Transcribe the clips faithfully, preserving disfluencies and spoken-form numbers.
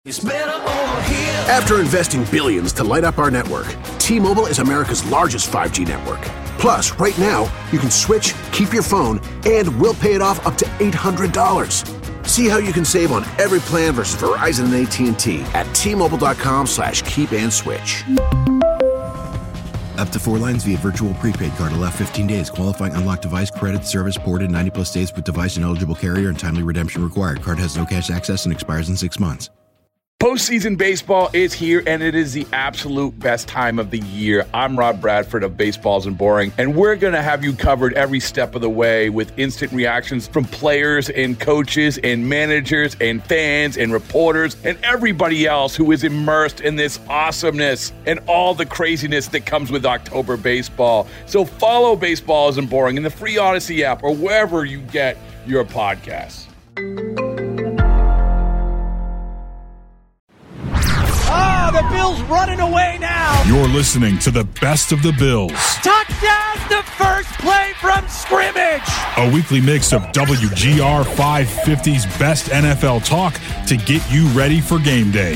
After investing billions to light up our network, T-Mobile is America's largest five G network. Plus, right now, you can switch, keep your phone, and we'll pay it off up to eight hundred dollars. See how you can save on every plan versus Verizon and A T and T at T-Mobile.com slash keep and switch. Up to four lines via virtual prepaid card. Allow fifteen days. Qualifying unlocked device credit service ported ninety plus days with device and eligible carrier and timely redemption required. Card has no cash access and expires in six months. Postseason baseball is here, and it is the absolute best time of the year. I'm Rob Bradford of Baseballs and Boring, and we're going to have you covered every step of the way with instant reactions from players and coaches and managers and fans and reporters and everybody else who is immersed in this awesomeness and all the craziness that comes with October baseball. So follow Baseballs and Boring in the free Odyssey app or wherever you get your podcasts. The Bills running away now. You're listening to the best of the Bills. Touchdown, the first play from scrimmage. A weekly mix of W G R five fifty's best N F L talk to get you ready for game day.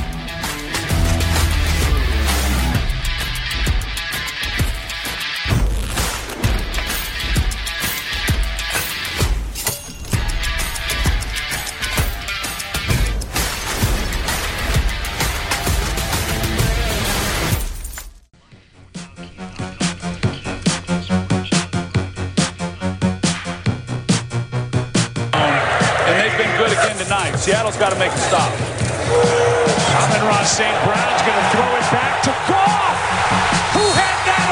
Seattle's got to make a stop. Amon-Ra Saint Brown's going to throw it back to Goff. Who had that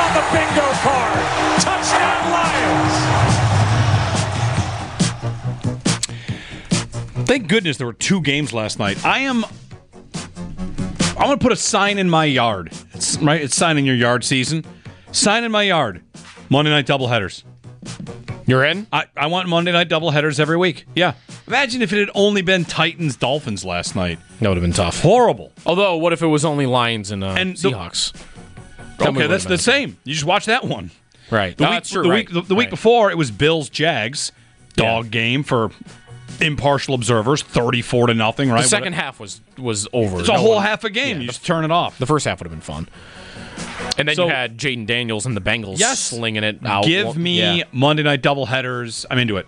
on the bingo card? Touchdown, Lions. Thank goodness there were two games last night. I am. I'm going to put a sign in my yard. It's right. It's sign in your yard season. Sign in my yard. Monday night doubleheaders. You're in? I, I want Monday night doubleheaders every week. Yeah. Imagine if it had only been Titans Dolphins last night. That would have been tough. Horrible. Although, what if it was only Lions and, uh, and the, Seahawks? Okay, that's the same. You just watch that one. Right. The no, week, that's true. The, right. week, the, the week right. before, it was Bills-Jags. Dog yeah. game for impartial observers, thirty-four to nothing, right? The second half was was over. It's a no whole one, half a game. Yeah, you the, just turn it off. The first half would have been fun. And then so, you had Jaden Daniels and the Bengals yes, slinging it out. Give me yeah. Monday night doubleheaders. I'm into it.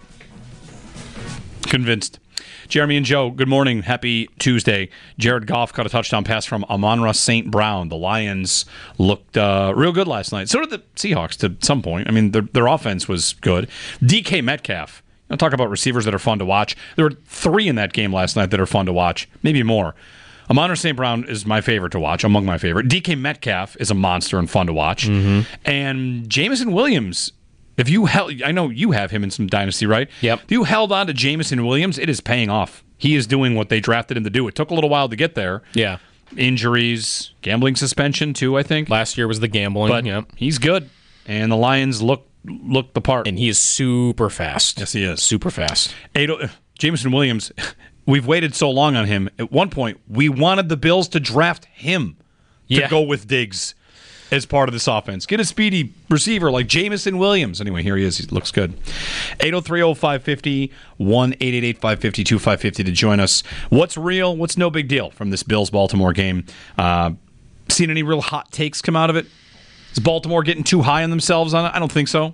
Convinced. Jeremy and Joe, good morning. Happy Tuesday. Jared Goff caught a touchdown pass from Amon-Ra Saint Brown. The Lions looked uh, real good last night. So did the Seahawks to some point. I mean, their, their offense was good. D K Metcalf. I'll talk about receivers that are fun to watch. There were three in that game last night that are fun to watch, maybe more. Amon-Ra Saint Brown is my favorite to watch, among my favorite. D K Metcalf is a monster and fun to watch. Mm-hmm. And Jameson Williams, if you held, I know you have him in some dynasty, right? Yep. If you held on to Jameson Williams, it is paying off. He is doing what they drafted him to do. It took a little while to get there. Yeah. Injuries, gambling suspension too, I think. Last year was the gambling. But yep. he's good. And the Lions look look the part. And he is super fast. Yes, he is. Super fast. Ado, Jameson Williams, we've waited so long on him. At one point, we wanted the Bills to draft him to yeah. go with Diggs as part of this offense. Get a speedy receiver like Jameson Williams. Anyway, here he is. He looks good. eight oh three oh five fifty, one eight eight eight five five zero two five five zero to join us. What's real? What's no big deal from this Bills-Baltimore game? Uh, seen any real hot takes come out of it? Is Baltimore getting too high on themselves on it? I don't think so.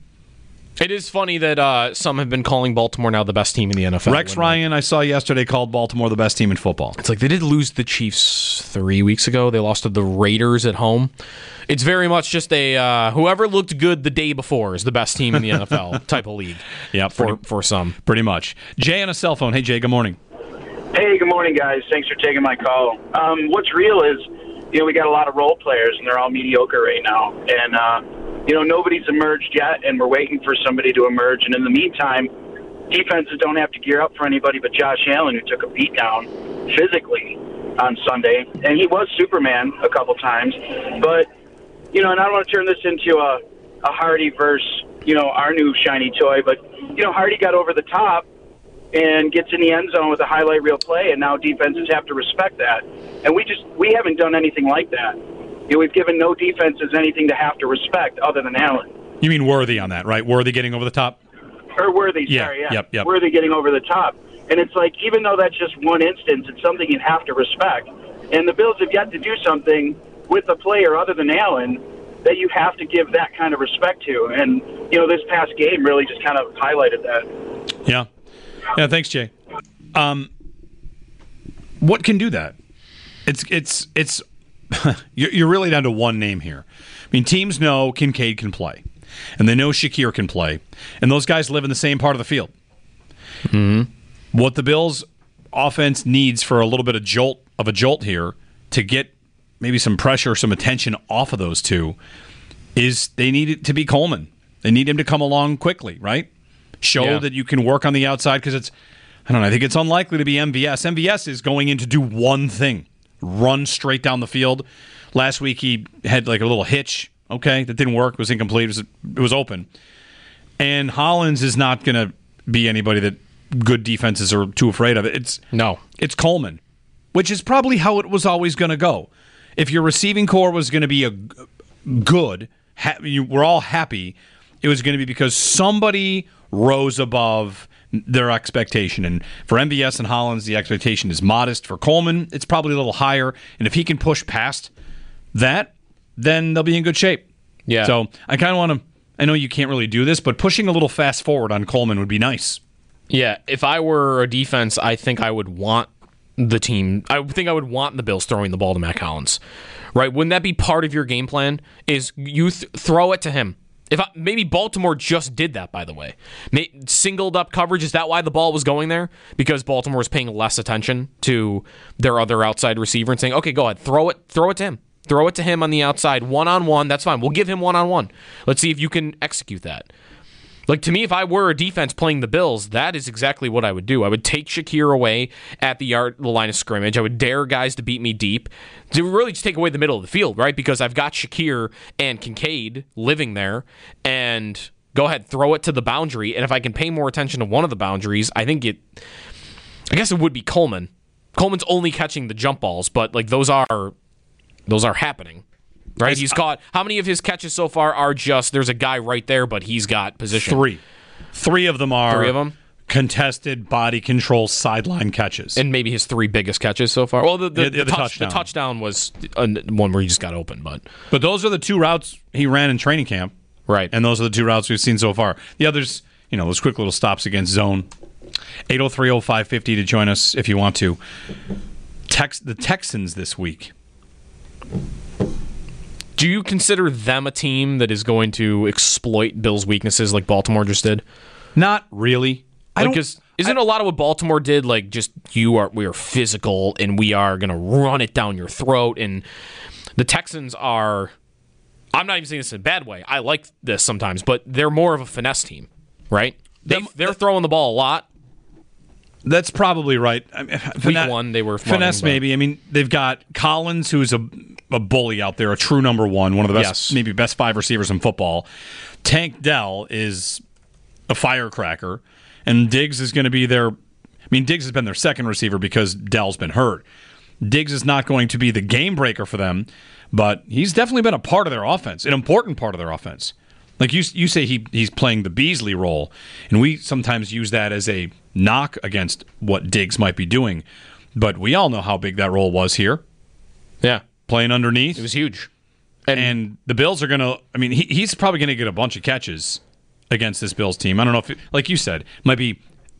It is funny that uh, some have been calling Baltimore now the best team in the N F L. Rex Ryan, I saw yesterday, called Baltimore the best team in football. It's like they did lose the Chiefs three weeks ago. They lost to the Raiders at home. It's very much just a uh, whoever looked good the day before is the best team in the N F L type of league. Yeah, for for some, pretty much. Jay on a cell phone. Hey, Jay. Good morning. Hey, good morning, guys. Thanks for taking my call. Um, what's real is, you know, we got a lot of role players, and they're all mediocre right now, and. Uh, You know, nobody's emerged yet, and we're waiting for somebody to emerge. And in the meantime, defenses don't have to gear up for anybody but Josh Allen, who took a beat down physically on Sunday. And he was Superman a couple times. But, you know, and I don't want to turn this into a, a Hardy versus, you know, our new shiny toy. But, you know, Hardy got over the top and gets in the end zone with a highlight reel play, and now defenses have to respect that. And we just we haven't done anything like that. You know, we've given no defenses anything to have to respect other than Allen. You mean Worthy on that, right? Worthy getting over the top? Or Worthy, yeah, sorry, yeah. Yep, yep. Worthy getting over the top. And it's like, even though that's just one instance, it's something you have to respect. And the Bills have yet to do something with a player other than Allen that you have to give that kind of respect to. And, you know, this past game really just kind of highlighted that. Yeah. Yeah, thanks, Jay. Um, what can do that? It's, it's, it's, you're really down to one name here. I mean, teams know Kincaid can play, and they know Shakir can play, and those guys live in the same part of the field. Mm-hmm. What the Bills' offense needs for a little bit of jolt of a jolt here to get maybe some pressure, some attention off of those two is they need it to be Coleman. They need him to come along quickly, right? Show yeah. that you can work on the outside because it's, I don't know, I think it's unlikely to be M V S. M V S is going in to do one thing, run straight down the field. Last week he had like a little hitch, okay, that didn't work, it was incomplete, it was, it was open. And Hollins is not going to be anybody that good defenses are too afraid of. It. It's No. It's Coleman, which is probably how it was always going to go. If your receiving core was going to be a good, ha- you, we're all happy, it was going to be because somebody rose above their expectation. And for M V S and Hollins, the expectation is modest. For Coleman, it's probably a little higher. And if he can push past that, then they'll be in good shape. Yeah. So I kind of want to, I know you can't really do this, but pushing a little fast forward on Coleman would be nice. Yeah, if I were a defense, I think I would want the team, I think I would want the Bills throwing the ball to Matt Collins, right? Wouldn't that be part of your game plan? Is you th- throw it to him? If I, maybe Baltimore just did that, by the way, May, singled up coverage. Is that why the ball was going there? Because Baltimore was paying less attention to their other outside receiver and saying, "Okay, go ahead, throw it, throw it to him, throw it to him on the outside, one on one. That's fine. We'll give him one on one. Let's see if you can execute that." Like, to me, if I were a defense playing the Bills, that is exactly what I would do. I would take Shakir away at the yard, the line of scrimmage. I would dare guys to beat me deep. To really just take away the middle of the field, right? Because I've got Shakir and Kincaid living there. And go ahead, throw it to the boundary. And if I can pay more attention to one of the boundaries, I think it... I guess it would be Coleman. Coleman's only catching the jump balls, but like those are those are happening. Right, he's caught. How many of his catches so far are just there's a guy right there, but he's got position? Three. Three of them are three of them contested body control sideline catches, and maybe his three biggest catches so far. Well, the the, yeah, the, the, the, touch, touchdown. the touchdown was a, one where he just got open, but but those are the two routes he ran in training camp, right? And those are the two routes we've seen so far. The others, you know, those quick little stops against zone. eight oh three oh five fifty to join us if you want to. Tex the Texans this week. Do you consider them a team that is going to exploit Bills' weaknesses like Baltimore just did? Not really. I like, don't, isn't I, a lot of what Baltimore did like just you are we are physical and we are going to run it down your throat, and the Texans are. I'm not even saying this in a bad way. I like this sometimes, but they're more of a finesse team, right? They, them, they're throwing the ball a lot. That's probably right. I mean, Week fina- one, they were finesse. Running, maybe. I mean, they've got Collins, who's a a bully out there, a true number one, one of the best, yes. maybe best five receivers in football. Tank Dell is a firecracker, and Diggs is going to be their. I mean, Diggs has been their second receiver because Dell's been hurt. Diggs is not going to be the game breaker for them, but he's definitely been a part of their offense, an important part of their offense. Like you, you say he he's playing the Beasley role, and we sometimes use that as a knock against what Diggs might be doing. But we all know how big that role was here. Yeah. Playing underneath. It was huge. And, and the Bills are going to, I mean, he, he's probably going to get a bunch of catches against this Bills team. I don't know if, it, like you said, might be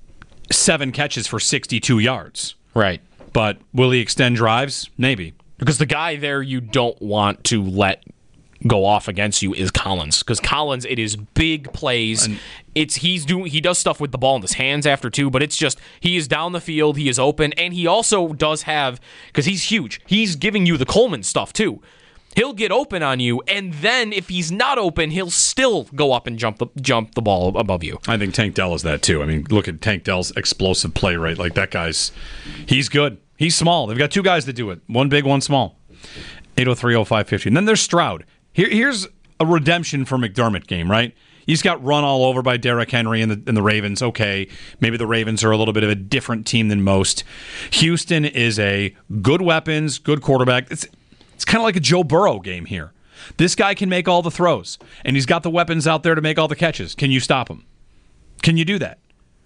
seven catches for sixty-two yards. Right. But will he extend drives? Maybe. Because the guy there you don't want to let go off against you is Collins. Because Collins, it is big plays. And it's he's doing he does stuff with the ball in his hands after too, but it's just he is down the field, he is open, and he also does have because he's huge. He's giving you the Coleman stuff too. He'll get open on you, and then if he's not open, he'll still go up and jump the jump the ball above you. I think Tank Dell is that too. I mean, look at Tank Dell's explosive play rate. Like that guy's, he's good. He's small. They've got two guys that do it. One big, one small. eight oh three oh five fifty. And then there's Stroud. Here, here's a redemption for McDermott game, right? He just got run all over by Derrick Henry and the, and the Ravens. Okay, maybe the Ravens are a little bit of a different team than most. Houston is a good weapons, good quarterback. It's it's kind of like a Joe Burrow game here. This guy can make all the throws, and he's got the weapons out there to make all the catches. Can you stop him? Can you do that?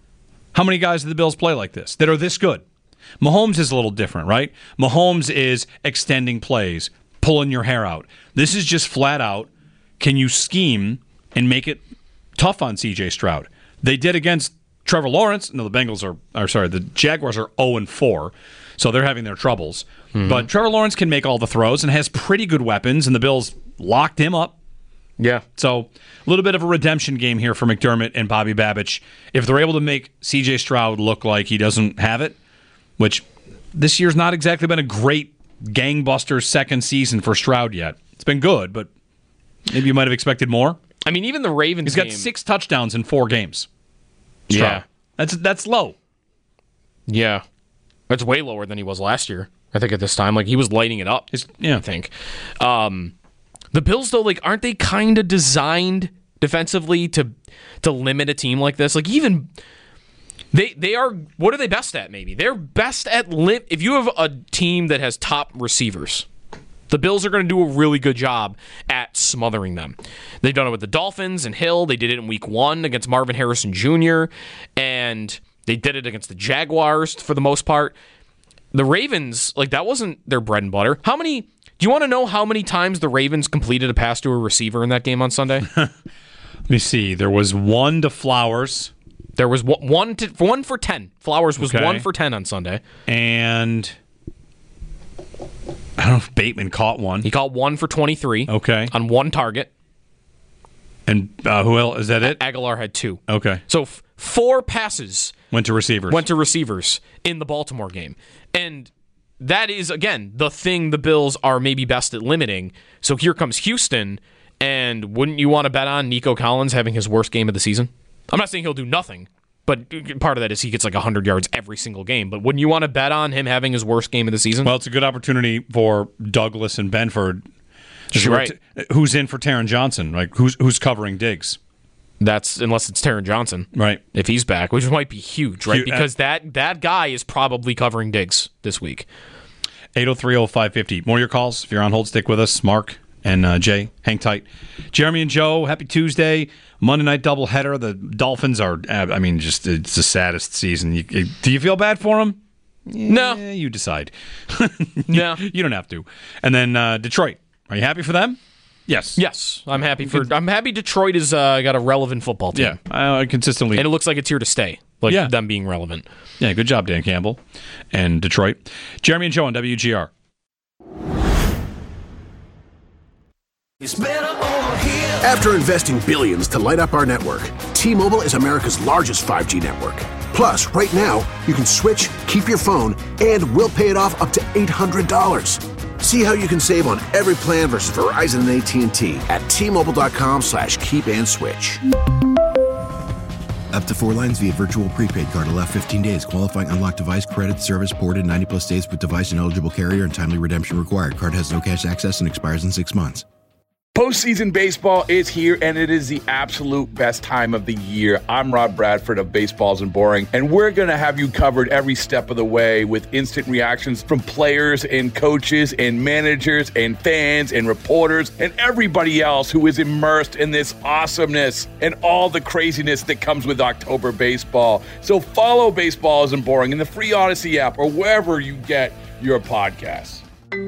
How many guys do the Bills play like this that are this good? Mahomes is a little different, right? Mahomes is extending plays, pulling your hair out. This is just flat out, can you scheme and make it tough on C J Stroud? They did against Trevor Lawrence. No, the Bengals are, are sorry, the Jaguars are oh and four, so they're having their troubles. Mm-hmm. But Trevor Lawrence can make all the throws and has pretty good weapons, and the Bills locked him up. Yeah. So a little bit of a redemption game here for McDermott and Bobby Babich. If they're able to make C J Stroud look like he doesn't have it, which this year's not exactly been a great gangbuster second season for Stroud yet. It's been good, but maybe you might have expected more. I mean, even the Ravens He's got game, six touchdowns in four games. Stroud. Yeah. That's that's low. Yeah. That's way lower than he was last year, I think, at this time. Like, he was lighting it up, It's, yeah. I think. Um, the Bills, though, like, aren't they kind of designed defensively to to limit a team like this? Like, even... They they are, what are they best at, maybe? They're best at, lim- if you have a team that has top receivers, the Bills are going to do a really good job at smothering them. They've done it with the Dolphins and Hill. They did it in week one against Marvin Harrison Junior, and they did it against the Jaguars for the most part. The Ravens, like, that wasn't their bread and butter. How many, do you want to know how many times the Ravens completed a pass to a receiver in that game on Sunday? Let me see. There was one to Flowers. There was one to, one for ten. Flowers was Okay. one for ten on Sunday. And I don't know if Bateman caught one. He caught one for twenty-three. Okay. On one target. And uh, who else? Is that it? Aguilar had two. Okay. So f- four passes Went to receivers. went to receivers in the Baltimore game. And that is, again, the thing the Bills are maybe best at limiting. So here comes Houston, and wouldn't you want to bet on Nico Collins having his worst game of the season? I'm not saying he'll do nothing, but part of that is he gets like one hundred yards every single game. But wouldn't you want to bet on him having his worst game of the season? Well, it's a good opportunity for Douglas and Benford. That's right. Who's in for Taron Johnson? Like who's who's covering Diggs? That's unless it's Taron Johnson, right? If he's back, which might be huge, right? Huge. Because that that guy is probably covering Diggs this week. eight oh three oh five fifty. More of your calls. If you're on hold, stick with us. Mark and uh, Jay, hang tight. Jeremy and Joe, happy Tuesday. Monday night doubleheader. The Dolphins are, I mean, just it's the saddest season. You, do you feel bad for them? Yeah, no. You decide. No. You don't have to. And then uh, Detroit. Are you happy for them? Yes. Yes. I'm happy for I'm happy Detroit has uh, got a relevant football team. Yeah. Uh, consistently. And it looks like it's here to stay. Like yeah. them being relevant. Yeah, good job, Dan Campbell and Detroit. Jeremy and Joe on W G R. After investing billions to light up our network, T-Mobile is America's largest five G network. Plus, right now, you can switch, keep your phone, and we'll pay it off up to eight hundred dollars. See how you can save on every plan versus Verizon and A T and T at T-Mobile.com slash keep and switch. Up to four lines via virtual prepaid card. Allow fifteen days. Qualifying unlocked device credit service ported ninety plus days with device and eligible carrier and timely redemption required. Card has no cash access and expires in six months. Postseason baseball is here, and it is the absolute best time of the year. I'm Rob Bradford of Baseballs and Boring, and we're going to have you covered every step of the way with instant reactions from players and coaches and managers and fans and reporters and everybody else who is immersed in this awesomeness and all the craziness that comes with October baseball. So follow Baseballs and Boring in the free Odyssey app or wherever you get your podcasts.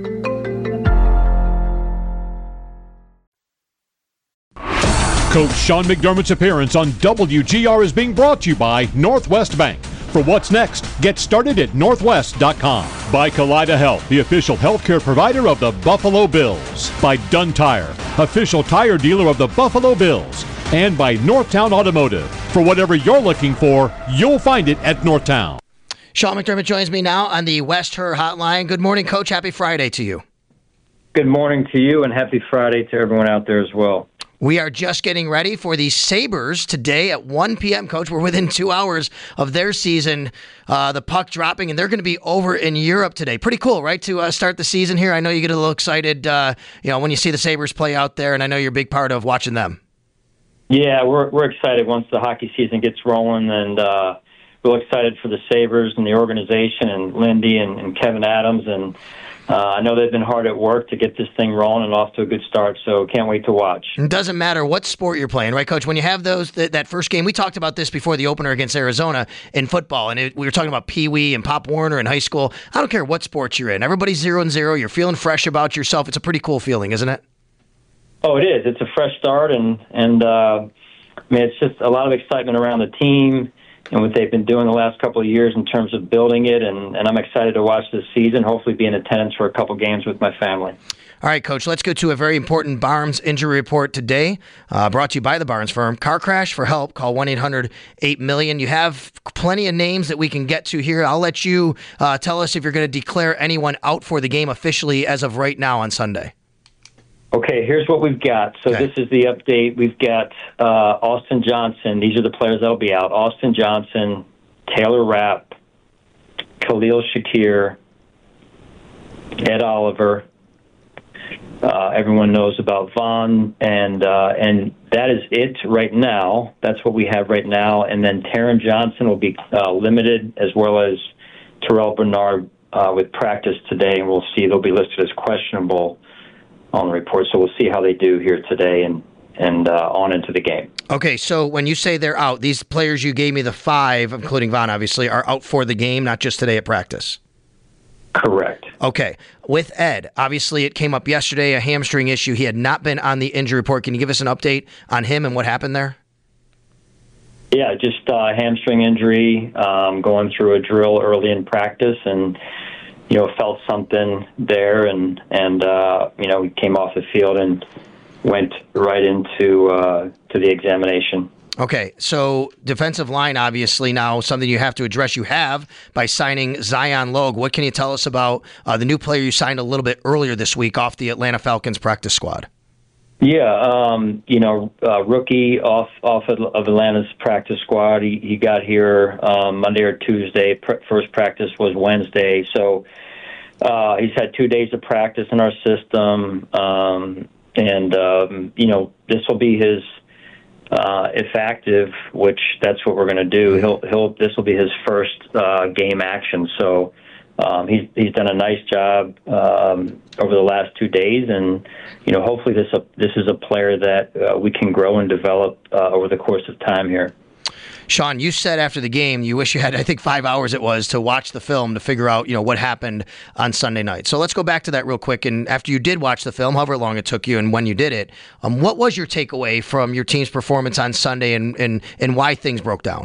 Coach Sean McDermott's appearance on W G R is being brought to you by Northwest Bank. For what's next, get started at northwest dot com. By Kaleida Health, the official healthcare provider of the Buffalo Bills. By Dunn Tire, official tire dealer of the Buffalo Bills. And by Northtown Automotive. For whatever you're looking for, you'll find it at Northtown. Sean McDermott joins me now on the West Her Hotline. Good morning, Coach. Happy Friday to you. Good morning to you, and happy Friday to everyone out there as well. We are just getting ready for the Sabres today at one p.m., Coach. We're within two hours of their season, uh, the puck dropping, and they're going to be over in Europe today. Pretty cool, right, to uh, start the season here? I know you get a little excited uh, you know, when you see the Sabres play out there, and I know you're a big part of watching them. Yeah, we're we're excited once the hockey season gets rolling, and uh, we're excited for the Sabres and the organization and Lindy and, and Kevin Adams. And, uh, I know they've been hard at work to get this thing rolling and off to a good start, so can't wait to watch. It doesn't matter what sport you're playing, right, Coach? When you have those that, that first game, we talked about this before the opener against Arizona in football, and it, we were talking about Pee Wee and Pop Warner in high school. I don't care what sport you're in. Everybody's zero and zero. You're feeling fresh about yourself. It's a pretty cool feeling, isn't it? Oh, it is. It's a fresh start, and, and uh, I mean, it's just a lot of excitement around the team and what they've been doing the last couple of years in terms of building it, and, and I'm excited to watch this season, hopefully be in attendance for a couple games with my family. All right, Coach, let's go to a very important Barnes injury report today, uh, brought to you by the Barnes firm. Car crash for help. Call one eight hundred eight million. You have plenty of names that we can get to here. I'll let you uh, tell us if you're going to declare anyone out for the game officially as of right now on Sunday. Okay, here's what we've got. So Okay. this is the update. We've got uh, Austin Johnson. These are the players that will be out. Austin Johnson, Taylor Rapp, Khalil Shakir, Ed Oliver. Uh, everyone knows about Vaughn, and uh, and that is it right now. That's what we have right now. And then Taron Johnson will be uh, limited, as well as Terrell Bernard uh, with practice today, and we'll see they'll be listed as questionable on the report. So we'll see how they do here today and and uh, on into the game. Okay, so when you say they're out, these players you gave me, the five, including Vaughn, obviously, are out for the game, not just today at practice. Correct. Okay. With Ed, obviously it came up yesterday, a hamstring issue. He had not been on the injury report. Can you give us an update on him and what happened there? Yeah, just uh, hamstring injury, um, going through a drill early in practice, and you know felt something there, and and uh, you know came off the field and went right into uh, to the examination. Okay, so defensive line, obviously now something you have to address. You have by signing Zion Logue. What can you tell us about uh, the new player you signed a little bit earlier this week off the Atlanta Falcons practice squad? Yeah, um, you know, uh, rookie off off of, of Atlanta's practice squad. He, he got here um, Monday or Tuesday. Pr- first practice was Wednesday, so uh, he's had two days of practice in our system, um, and um, you know, this will be his. Uh, if active, which that's what we're going to do. He'll he'll this will be his first uh, game action. So um, he's he's done a nice job um, over the last two days, and you know hopefully this a, this is a player that uh, we can grow and develop uh, over the course of time here. Sean, you said after the game you wish you had, I think, five hours it was to watch the film to figure out, you know, what happened on Sunday night. So let's go back to that real quick. And after you did watch the film, however long it took you and when you did it, um, what was your takeaway from your team's performance on Sunday and, and, and why things broke down?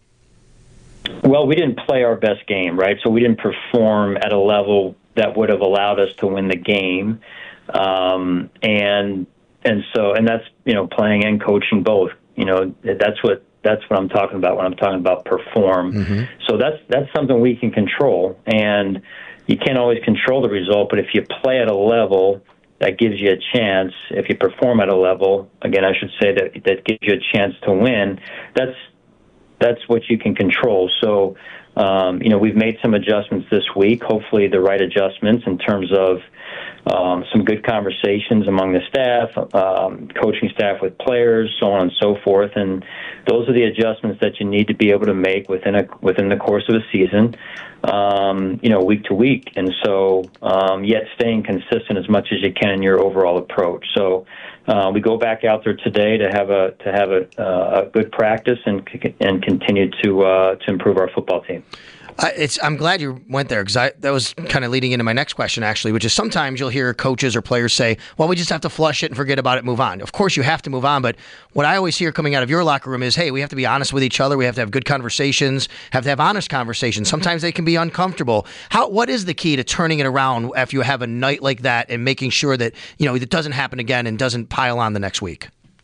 Well, we didn't play our best game, right? So we didn't perform at a level that would have allowed us to win the game. Um, and and so, and that's, you know, playing and coaching both. You know, that's what That's what I'm talking about when I'm talking about perform. Mm-hmm. So that's that's something we can control, and you can't always control the result. But if you play at a level that gives you a chance, if you perform at a level, again, I should say that that gives you a chance to win. That's that's what you can control. So, um, you know, we've made some adjustments this week. Hopefully, the right adjustments in terms of Um, some good conversations among the staff, um, coaching staff with players, so on and so forth, and those are the adjustments that you need to be able to make within a within the course of a season, um, you know, week to week, and so um, yet staying consistent as much as you can in your overall approach. So uh, we go back out there today to have a to have a, uh, a good practice and and continue to uh, to improve our football team. Uh, it's. I'm glad you went there because that was kind of leading into my next question, actually, which is sometimes you'll hear coaches or players say, well, we just have to flush it and forget about it, move on. Of course, you have to move on, but what I always hear coming out of your locker room is, hey, we have to be honest with each other. We have to have good conversations, have to have honest conversations. Sometimes they can be uncomfortable. How? What is the key to turning it around after you have a night like that and making sure that, you know, it doesn't happen again and doesn't pile on the next week?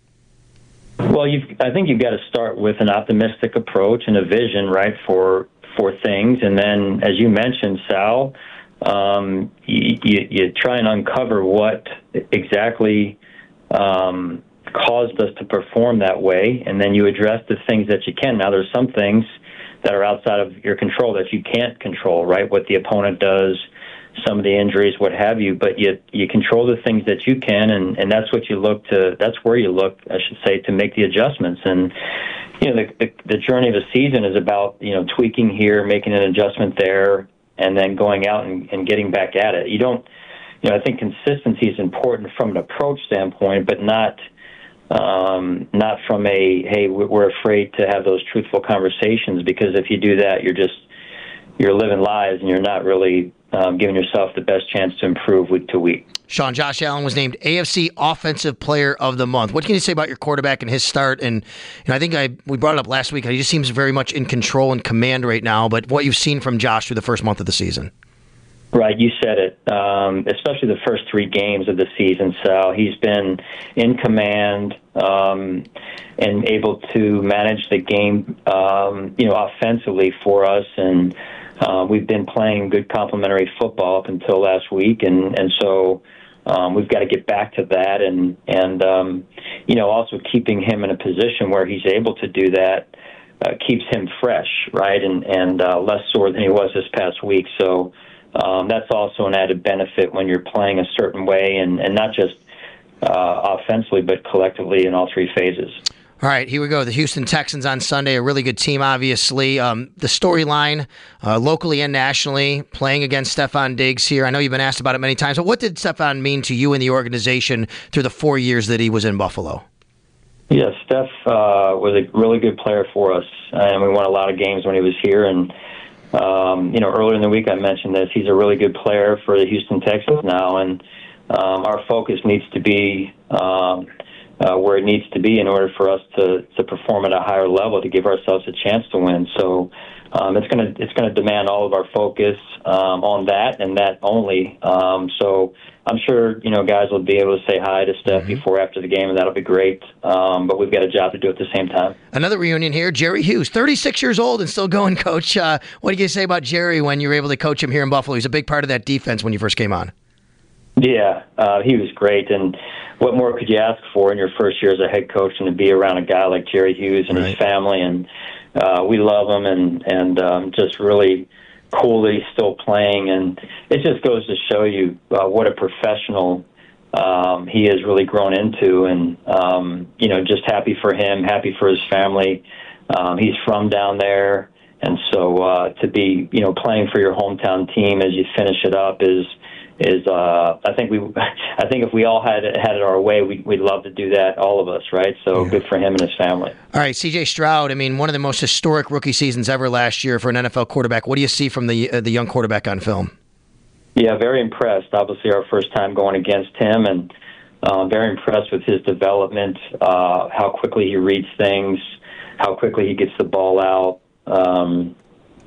Well, you've, I think you've got to start with an optimistic approach and a vision, right, for for things, and then, as you mentioned, Sal, um, you, you, you try and uncover what exactly um, caused us to perform that way, and then you address the things that you can. Now, there's some things that are outside of your control that you can't control, right? What the opponent does, some of the injuries, what have you, but you you control the things that you can, and, and that's what you look to, that's where you look, I should say, to make the adjustments. And you know, the, the the journey of a season is about, you know, tweaking here, making an adjustment there, and then going out and, and getting back at it. You don't, you know, I think consistency is important from an approach standpoint, but not um, not from a, hey, we're afraid to have those truthful conversations, because if you do that, you're just, you're living lies and you're not really um, giving yourself the best chance to improve week to week. Sean, Josh Allen was named A F C Offensive Player of the Month. What can you say about your quarterback and his start? And you know, I think I we brought it up last week. He just seems very much in control and command right now. But what you've seen from Josh through the first month of the season? Right, you said it. Um, especially the first three games of the season, Sal. He's been in command um, and able to manage the game, um, you know, offensively for us. And uh, we've been playing good complementary football up until last week, and and so um, we've got to get back to that, and and um, you know, also keeping him in a position where he's able to do that uh, keeps him fresh, right, and and uh, less sore than he was this past week. So. Um, that's also an added benefit when you're playing a certain way, and, and not just uh, offensively, but collectively in all three phases. All right, here we go. The Houston Texans on Sunday, a really good team, obviously. Um, the storyline, uh, locally and nationally, playing against Stefon Diggs here. I know you've been asked about it many times, but what did Stefon mean to you and the organization through the four years that he was in Buffalo? Yeah, Steph uh, was a really good player for us, and we won a lot of games when he was here, and Um, you know, earlier in the week I mentioned this. He's a really good player for the Houston Texans now, and um, our focus needs to be um, uh, where it needs to be in order for us to, to perform at a higher level to give ourselves a chance to win. So um, it's going to it's going to demand all of our focus um, on that and that only. Um, so I'm sure, you know, guys will be able to say hi to Steph mm-hmm. before, after the game, and that'll be great. Um, but we've got a job to do at the same time. Another reunion here, Jerry Hughes, thirty-six years old and still going, Coach. Uh, what do you say about Jerry when you were able to coach him here in Buffalo? He's a big part of that defense when you first came on. Yeah, uh, he was great. And what more could you ask for in your first year as a head coach than to be around a guy like Jerry Hughes and right. his family? And uh, we love him, and, and um, just really cool that he's still playing, and it just goes to show you uh, what a professional um, he has really grown into, and um, you know, just happy for him, happy for his family. Um, he's from down there, and so uh, to be, you know, playing for your hometown team as you finish it up is is uh, I think we I think if we all had it, had it our way, we'd, we'd love to do that, all of us, right? So yeah. Good for him and his family. All right, C J Stroud. I mean, one of the most historic rookie seasons ever last year for an N F L quarterback. What do you see from the uh, the young quarterback on film? Yeah, very impressed. Obviously, our first time going against him, and uh, very impressed with his development, uh, how quickly he reads things, how quickly he gets the ball out. Um,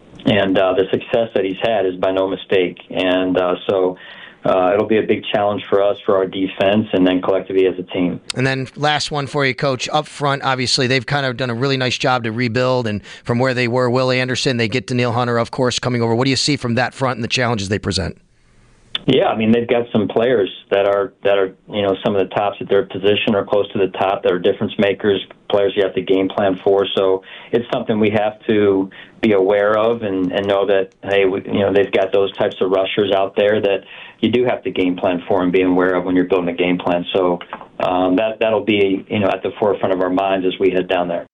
and uh, the success that he's had is by no mistake. And uh, so uh, it'll be a big challenge for us, for our defense, and then collectively as a team. And then last one for you, Coach. Up front, obviously, they've kind of done a really nice job to rebuild. And from where they were, Will Anderson, they get Danielle Hunter, of course, coming over. What do you see from that front and the challenges they present? Yeah, I mean, they've got some players that are, that are, you know, some of the tops at their position or close to the top that are difference makers, players you have to game plan for. So it's something we have to be aware of and, and know that, hey, we, you know, they've got those types of rushers out there that you do have to game plan for and be aware of when you're building a game plan. So um, that, that'll be, you know, at the forefront of our minds as we head down there.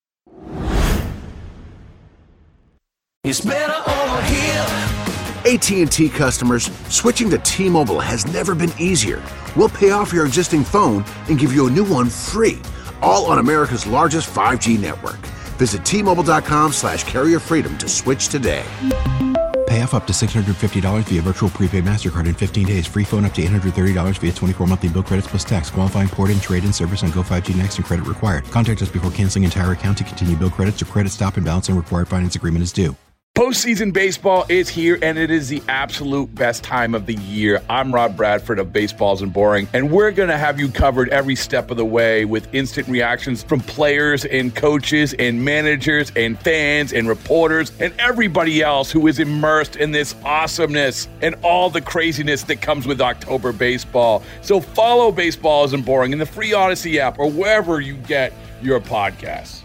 It's better over here. A T and T customers, switching to T-Mobile has never been easier. We'll pay off your existing phone and give you a new one free, all on America's largest five G network. Visit T-Mobile.com slash carrier freedom to switch today. Pay off up to six hundred fifty dollars via virtual prepaid MasterCard in fifteen days. Free phone up to eight hundred thirty dollars via twenty-four monthly bill credits plus tax. Qualifying port and trade-in service on Go five G Next and credit required. Contact us before canceling entire account to continue bill credits or credit stop and balance on required finance agreement is due. Postseason baseball is here, and it is the absolute best time of the year. I'm Rob Bradford of Baseballs and Boring, and we're going to have you covered every step of the way with instant reactions from players and coaches and managers and fans and reporters and everybody else who is immersed in this awesomeness and all the craziness that comes with October baseball. So follow Baseballs and Boring in the free Odyssey app or wherever you get your podcasts.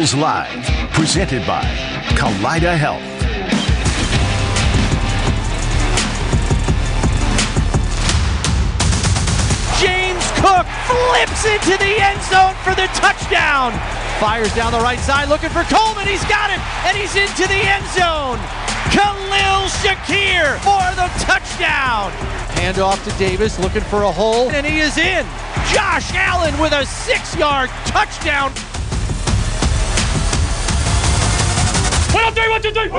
Bills Live, presented by Kaleida Health. James Cook flips into the end zone for the touchdown. Fires down the right side looking for Coleman. He's got it, and he's into the end zone. Khalil Shakir for the touchdown. Hand off to Davis looking for a hole, and he is in. Josh Allen with a six-yard touchdown. One, two, one, two, three.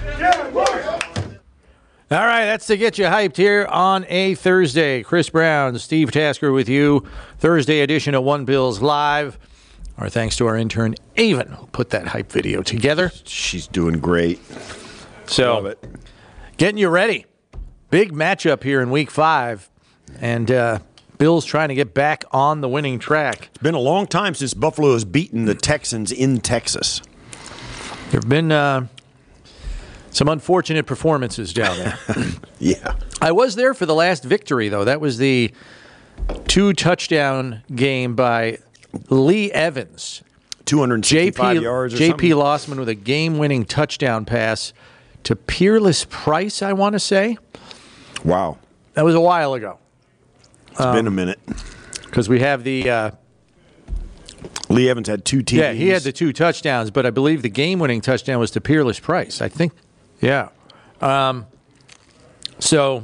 All right, that's to get you hyped here on a Thursday. Chris Brown, Steve Tasker with you. Thursday edition of One Bills Live. Our thanks to our intern, Avon, who put that hype video together. She's doing great. So, Love it. Getting you ready. Big matchup here in week five. And uh, Bills trying to get back on the winning track. It's been a long time since Buffalo has beaten the Texans in Texas. There have been uh, some unfortunate performances down there. Yeah. I was there for the last victory, though. That was the two-touchdown game by Lee Evans. two hundred sixty-five J P, yards or J P something? Lossman with a game-winning touchdown pass to Peerless Price, I want to say. Wow. That was a while ago. It's um, been a minute. Because we have the... Uh, Lee Evans had two T Ds. Yeah, he had the two touchdowns, but I believe the game-winning touchdown was to Peerless Price. I think, yeah. Um, so,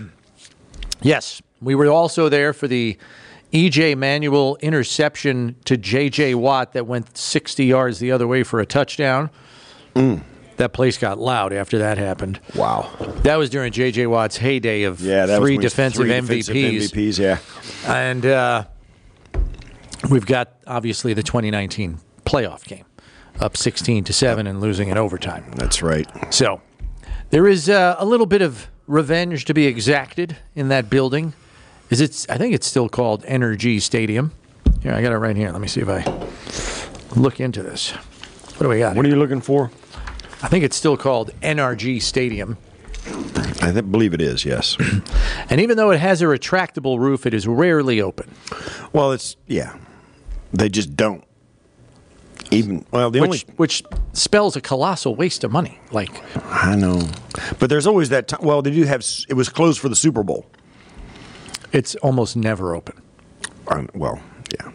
yes, we were also there for the E J Manuel interception to J J Watt that went sixty yards the other way for a touchdown. Mm. That place got loud after that happened. Wow. That was during J J Watt's heyday of yeah, that three was defensive three M V Ps. Defensive M V Ps, yeah. And uh, we've got, obviously, the twenty nineteen playoff game, up sixteen to seven and losing in overtime. That's right. So there is uh, a little bit of revenge to be exacted in that building. Is it? I think it's still called N R G Stadium. Here, I got it right here. Let me see if I look into this. What do we got? What are you looking for? I think it's still called N R G Stadium. I th- believe it is, yes. And even though it has a retractable roof, it is rarely open. Well, it's, yeah. They just don't. Even, well, the which, only. Which spells a colossal waste of money. Like, I know. But there's always that time. Well, they do have, it was closed for the Super Bowl. It's almost never open. Um, well, yeah.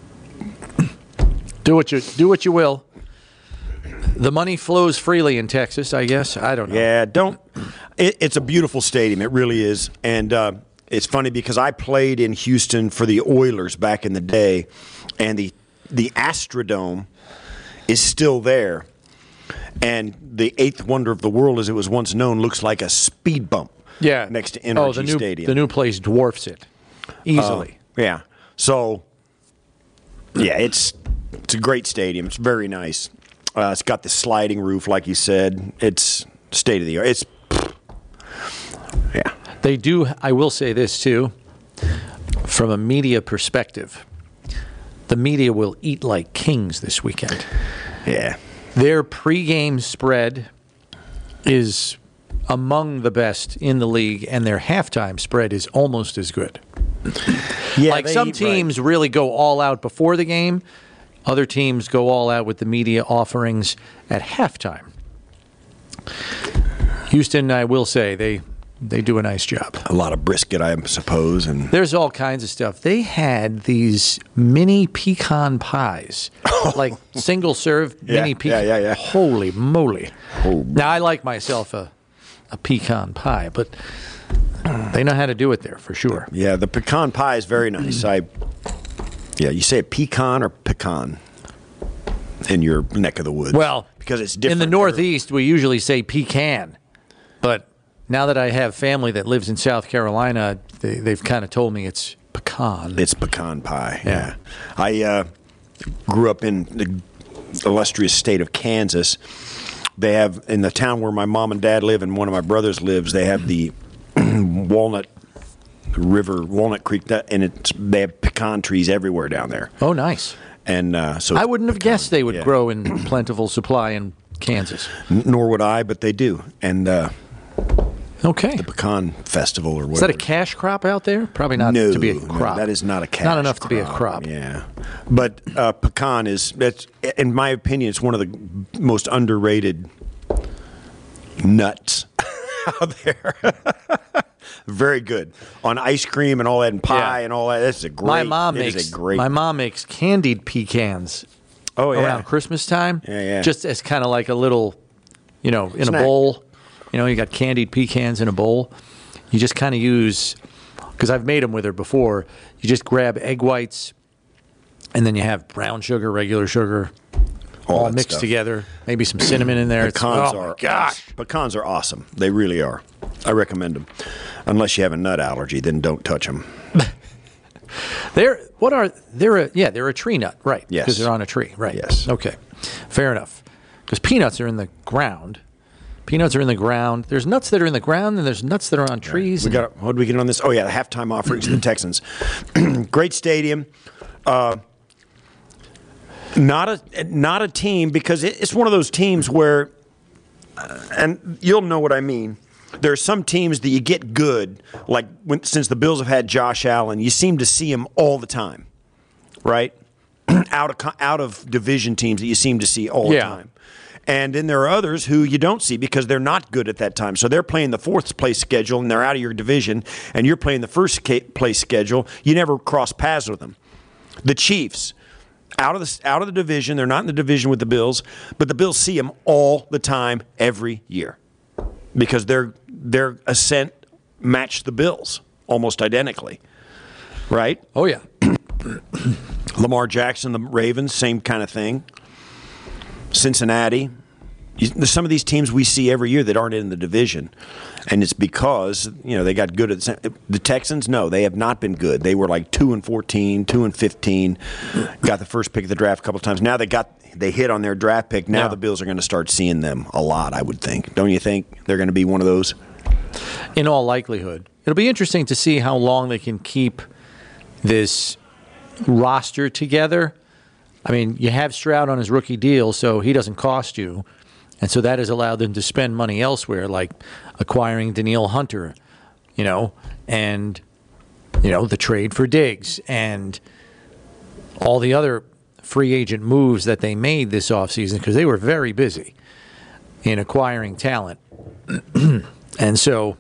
Do what you do what you will. The money flows freely in Texas, I guess. I don't know. Yeah, don't. It, it's a beautiful stadium. It really is. And uh, it's funny because I played in Houston for the Oilers back in the day, and the the Astrodome is still there. And the eighth wonder of the world, as it was once known, looks like a speed bump. Yeah. Next to N R G oh, the new, Stadium. The new place dwarfs it easily. Uh, yeah. So, yeah, it's it's a great stadium. It's very nice. Uh, it's got the sliding roof, like you said. It's state of the art. It's, yeah. They do, I will say this, too, from a media perspective, the media will eat like kings this weekend. Yeah. Their pregame spread is among the best in the league, and their halftime spread is almost as good. Yeah, like they, some teams right. really go all out before the game. Other teams go all out with the media offerings at halftime. Houston, I will say, they they do a nice job. A lot of brisket, I suppose. And there's all kinds of stuff. They had these mini pecan pies, like single-serve yeah, mini pecan. Yeah, yeah, yeah. Holy moly. Oh. Now, I like myself a, a pecan pie, but they know how to do it there for sure. Yeah, the pecan pie is very nice. I... Yeah, you say pecan or pecan in your neck of the woods. Well, because it's different. In the Northeast, we usually say pecan. But now that I have family that lives in South Carolina, they, they've kind of told me it's pecan. It's pecan pie, yeah. yeah. I uh, grew up in the illustrious state of Kansas. They have, in the town where my mom and dad live and one of my brothers lives, they have the Walnut River, Walnut Creek, and it's, they have pecan trees everywhere down there. Oh, nice. And uh, so I wouldn't have pecan, guessed they would yeah. grow in plentiful supply in Kansas. N- nor would I, but they do. And uh, Okay. The pecan festival or whatever. Is that a cash crop out there? Probably not no, to be a no, crop. that is not a cash Not enough crop. to be a crop. Yeah. But uh, pecan is, that's, in my opinion, it's one of the most underrated nuts out there. Very good. On ice cream and all that and pie Yeah. and all that. That's a great. My mom it makes is a great. my mom makes candied pecans. Oh, yeah. Around Christmas time. Yeah, yeah. Just as kind of like a little, you know, in Snack. a bowl. You know, you got candied pecans in a bowl. You just kind of use, because I've made them with her before. You just grab egg whites, and then you have brown sugar, regular sugar, All all that mixed stuff. together. Maybe some cinnamon in there. It's- Pecans oh my are gosh. Pecans are awesome. They really are. I recommend them. Unless you have a nut allergy, then don't touch them. They're what are they're a, yeah they're a tree nut, right? Yes. Because they're on a tree, right? Yes. Okay, fair enough. Because peanuts are in the ground. Peanuts are in the ground. There's nuts that are in the ground, and there's nuts that are on trees. We got. What did we get on this? Oh yeah, the halftime offerings to the Texans. Great stadium. Uh, not a not a team because it, it's one of those teams where, uh, and you'll know what I mean. There are some teams that you get good, like when, since the Bills have had Josh Allen, you seem to see him all the time, right? out of co- out of division teams that you seem to see all the Yeah. time. And then there are others who you don't see because they're not good at that time. So they're playing the fourth place schedule and they're out of your division, and you're playing the first ca- place schedule. You never cross paths with them. The Chiefs, out of the out of the division, they're not in the division with the Bills, but the Bills see them all the time, every year, because their their ascent matched the Bills almost identically, right? Oh yeah. Lamar Jackson, the Ravens, same kind of thing. Cincinnati. You, there's some of these teams we see every year that aren't in the division, and it's because you know they got good at the, the Texans. No, they have not been good. They were like two and fourteen, two and fifteen. Got the first pick of the draft a couple of times. Now they got they hit on their draft pick. Now Yeah. the Bills are going to start seeing them a lot. I would think. Don't you think they're going to be one of those? In all likelihood, it'll be interesting to see how long they can keep this roster together. I mean, you have Stroud on his rookie deal, so he doesn't cost you. And so that has allowed them to spend money elsewhere, like acquiring Danielle Hunter, you know, and, you know, the trade for Diggs and all the other free agent moves that they made this offseason because they were very busy in acquiring talent. And so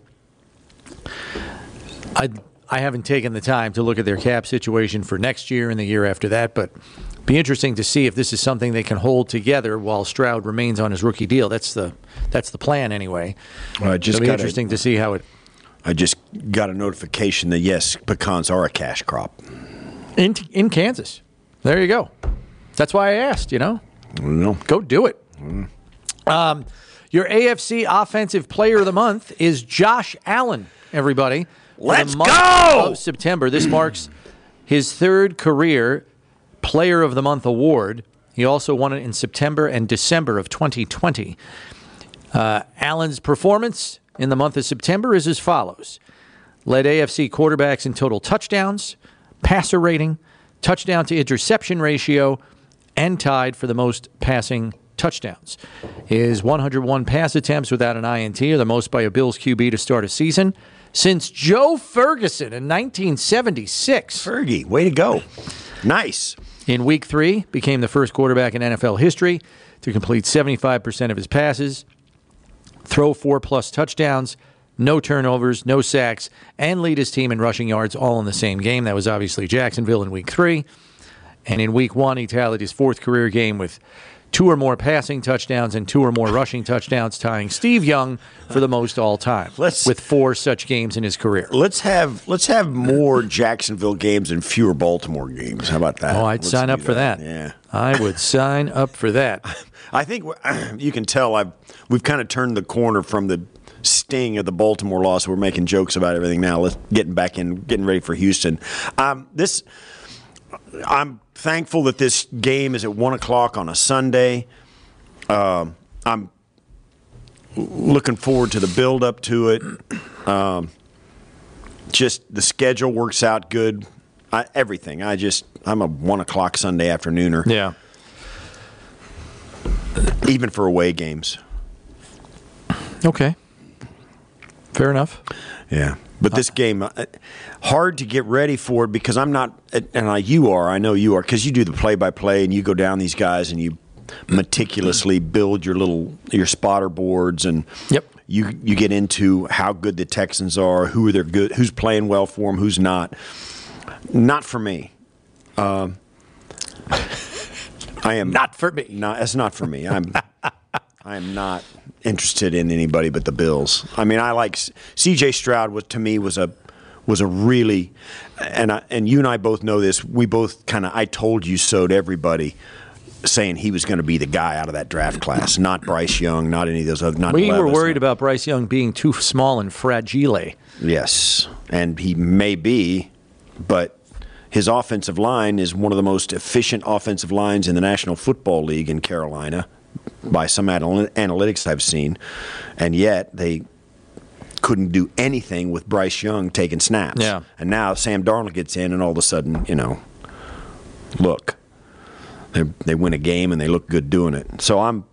I I haven't taken the time to look at their cap situation for next year and the year after that, but be interesting to see if this is something they can hold together while Stroud remains on his rookie deal. That's the that's the plan anyway. Well, I just It'll be got interesting to see how it I just got a notification that yes, pecans are a cash crop in in Kansas. There you go. That's why I asked. You know, I don't know. Go do it. Um, your A F C Offensive Player of the Month is Josh Allen. Everybody, For Let's the month go! Of September. This marks his third career Player of the Month award. He also won it in September and December of twenty twenty. Uh, Allen's performance in the month of September is as follows. Led A F C quarterbacks in total touchdowns, passer rating, touchdown to interception ratio, and tied for the most passing touchdowns. His one hundred one pass attempts without an I N T are the most by a Bills Q B to start a season since Joe Ferguson in nineteen seventy-six. Fergie, way to go. Nice. In week three, became the first quarterback in N F L history to complete seventy-five percent of his passes, throw four-plus touchdowns, no turnovers, no sacks, and lead his team in rushing yards all in the same game. That was obviously Jacksonville in week three. And in week one, he tallied his fourth career game with two or more passing touchdowns and two or more rushing touchdowns, tying Steve Young for the most all time, Let's- with four such games in his career. Let's have let's have more Jacksonville games and fewer Baltimore games. How about that? Oh, I'd Let's sign do up for that. Yeah. I would sign up for that. I think you can tell I've we've kind of turned the corner from the sting of the Baltimore loss. We're making jokes about everything now. Let's getting back in, getting ready for Houston. Um, this, I'm thankful that this game is at one o'clock on a Sunday. Uh, I'm looking forward to the build up to it. Um, just the schedule works out good. I, everything. I just I'm a one o'clock Sunday afternooner. Yeah. Even for away games. Okay. Fair enough. Yeah. But this game, uh, hard to get ready for because I'm not, and I, you are, I know you are, because you do the play-by-play and you go down these guys and you meticulously build your little, your spotter boards and yep. you you get into how good the Texans are, who are they good, who's playing well for them, who's not. Not for me. Um, I am not for me. Not, it's not for me. I'm I am not interested in anybody but the Bills. I mean, I like C J Stroud. Was to me was a was a really, and I, and you and I both know this. We both kind of I told you so to everybody, saying he was going to be the guy out of that draft class, not Bryce Young, not any of those other. Not we Levis, were worried not, about Bryce Young being too small and fragile. Yes, and he may be, but his offensive line is one of the most efficient offensive lines in the National Football League in Carolina, by some anal- analytics I've seen, and yet they couldn't do anything with Bryce Young taking snaps. Yeah. And now Sam Darnold gets in, and all of a sudden, you know, look, they they win a game and they look good doing it. So I'm,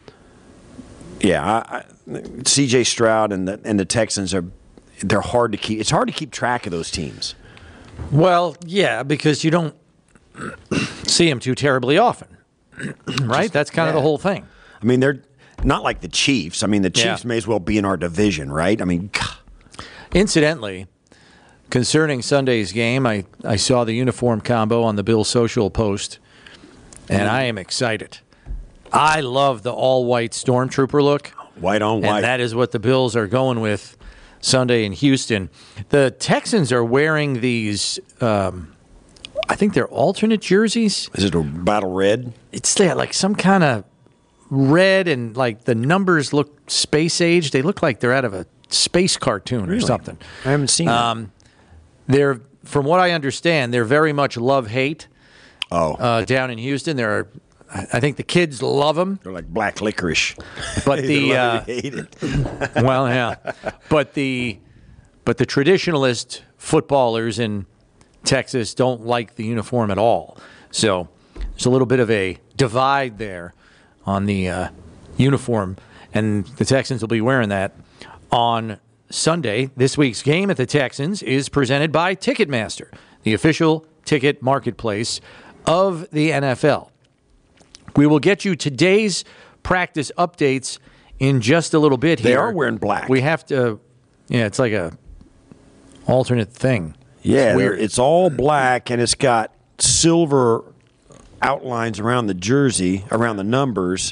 yeah, I, I, C J Stroud and the and the Texans are they're hard to keep. It's hard to keep track of those teams. Well, yeah, because you don't see them too terribly often. Right? Just, That's kind yeah. of the whole thing. I mean, they're not like the Chiefs. I mean, the Chiefs yeah. may as well be in our division, right? I mean, God. Incidentally, concerning Sunday's game, I, I saw the uniform combo on the Bill Social post, and mm. I am excited. I love the all-white Stormtrooper look. White on white. And that is what the Bills are going with Sunday in Houston. The Texans are wearing these... Um, I think they're alternate jerseys. Is it a battle red? It's like some kind of red, and like the numbers look space age. They look like they're out of a space cartoon really? or something. I haven't seen um, that. They're, from what I understand, they're very much love-hate. Oh, uh, down in Houston, there are. I think the kids love them. They're like black licorice, but the uh, hate it. Well, yeah, but the but the traditionalist footballers in Texas don't like the uniform at all. So there's a little bit of a divide there on the uh, uniform, and the Texans will be wearing that on Sunday. This week's game at the Texans is presented by Ticketmaster, the official ticket marketplace of the N F L. We will get you today's practice updates in just a little bit here. They are wearing black. We have to, yeah, it's like a alternate thing. Yeah, it's weird. It's all black, and it's got silver outlines around the jersey, around the numbers,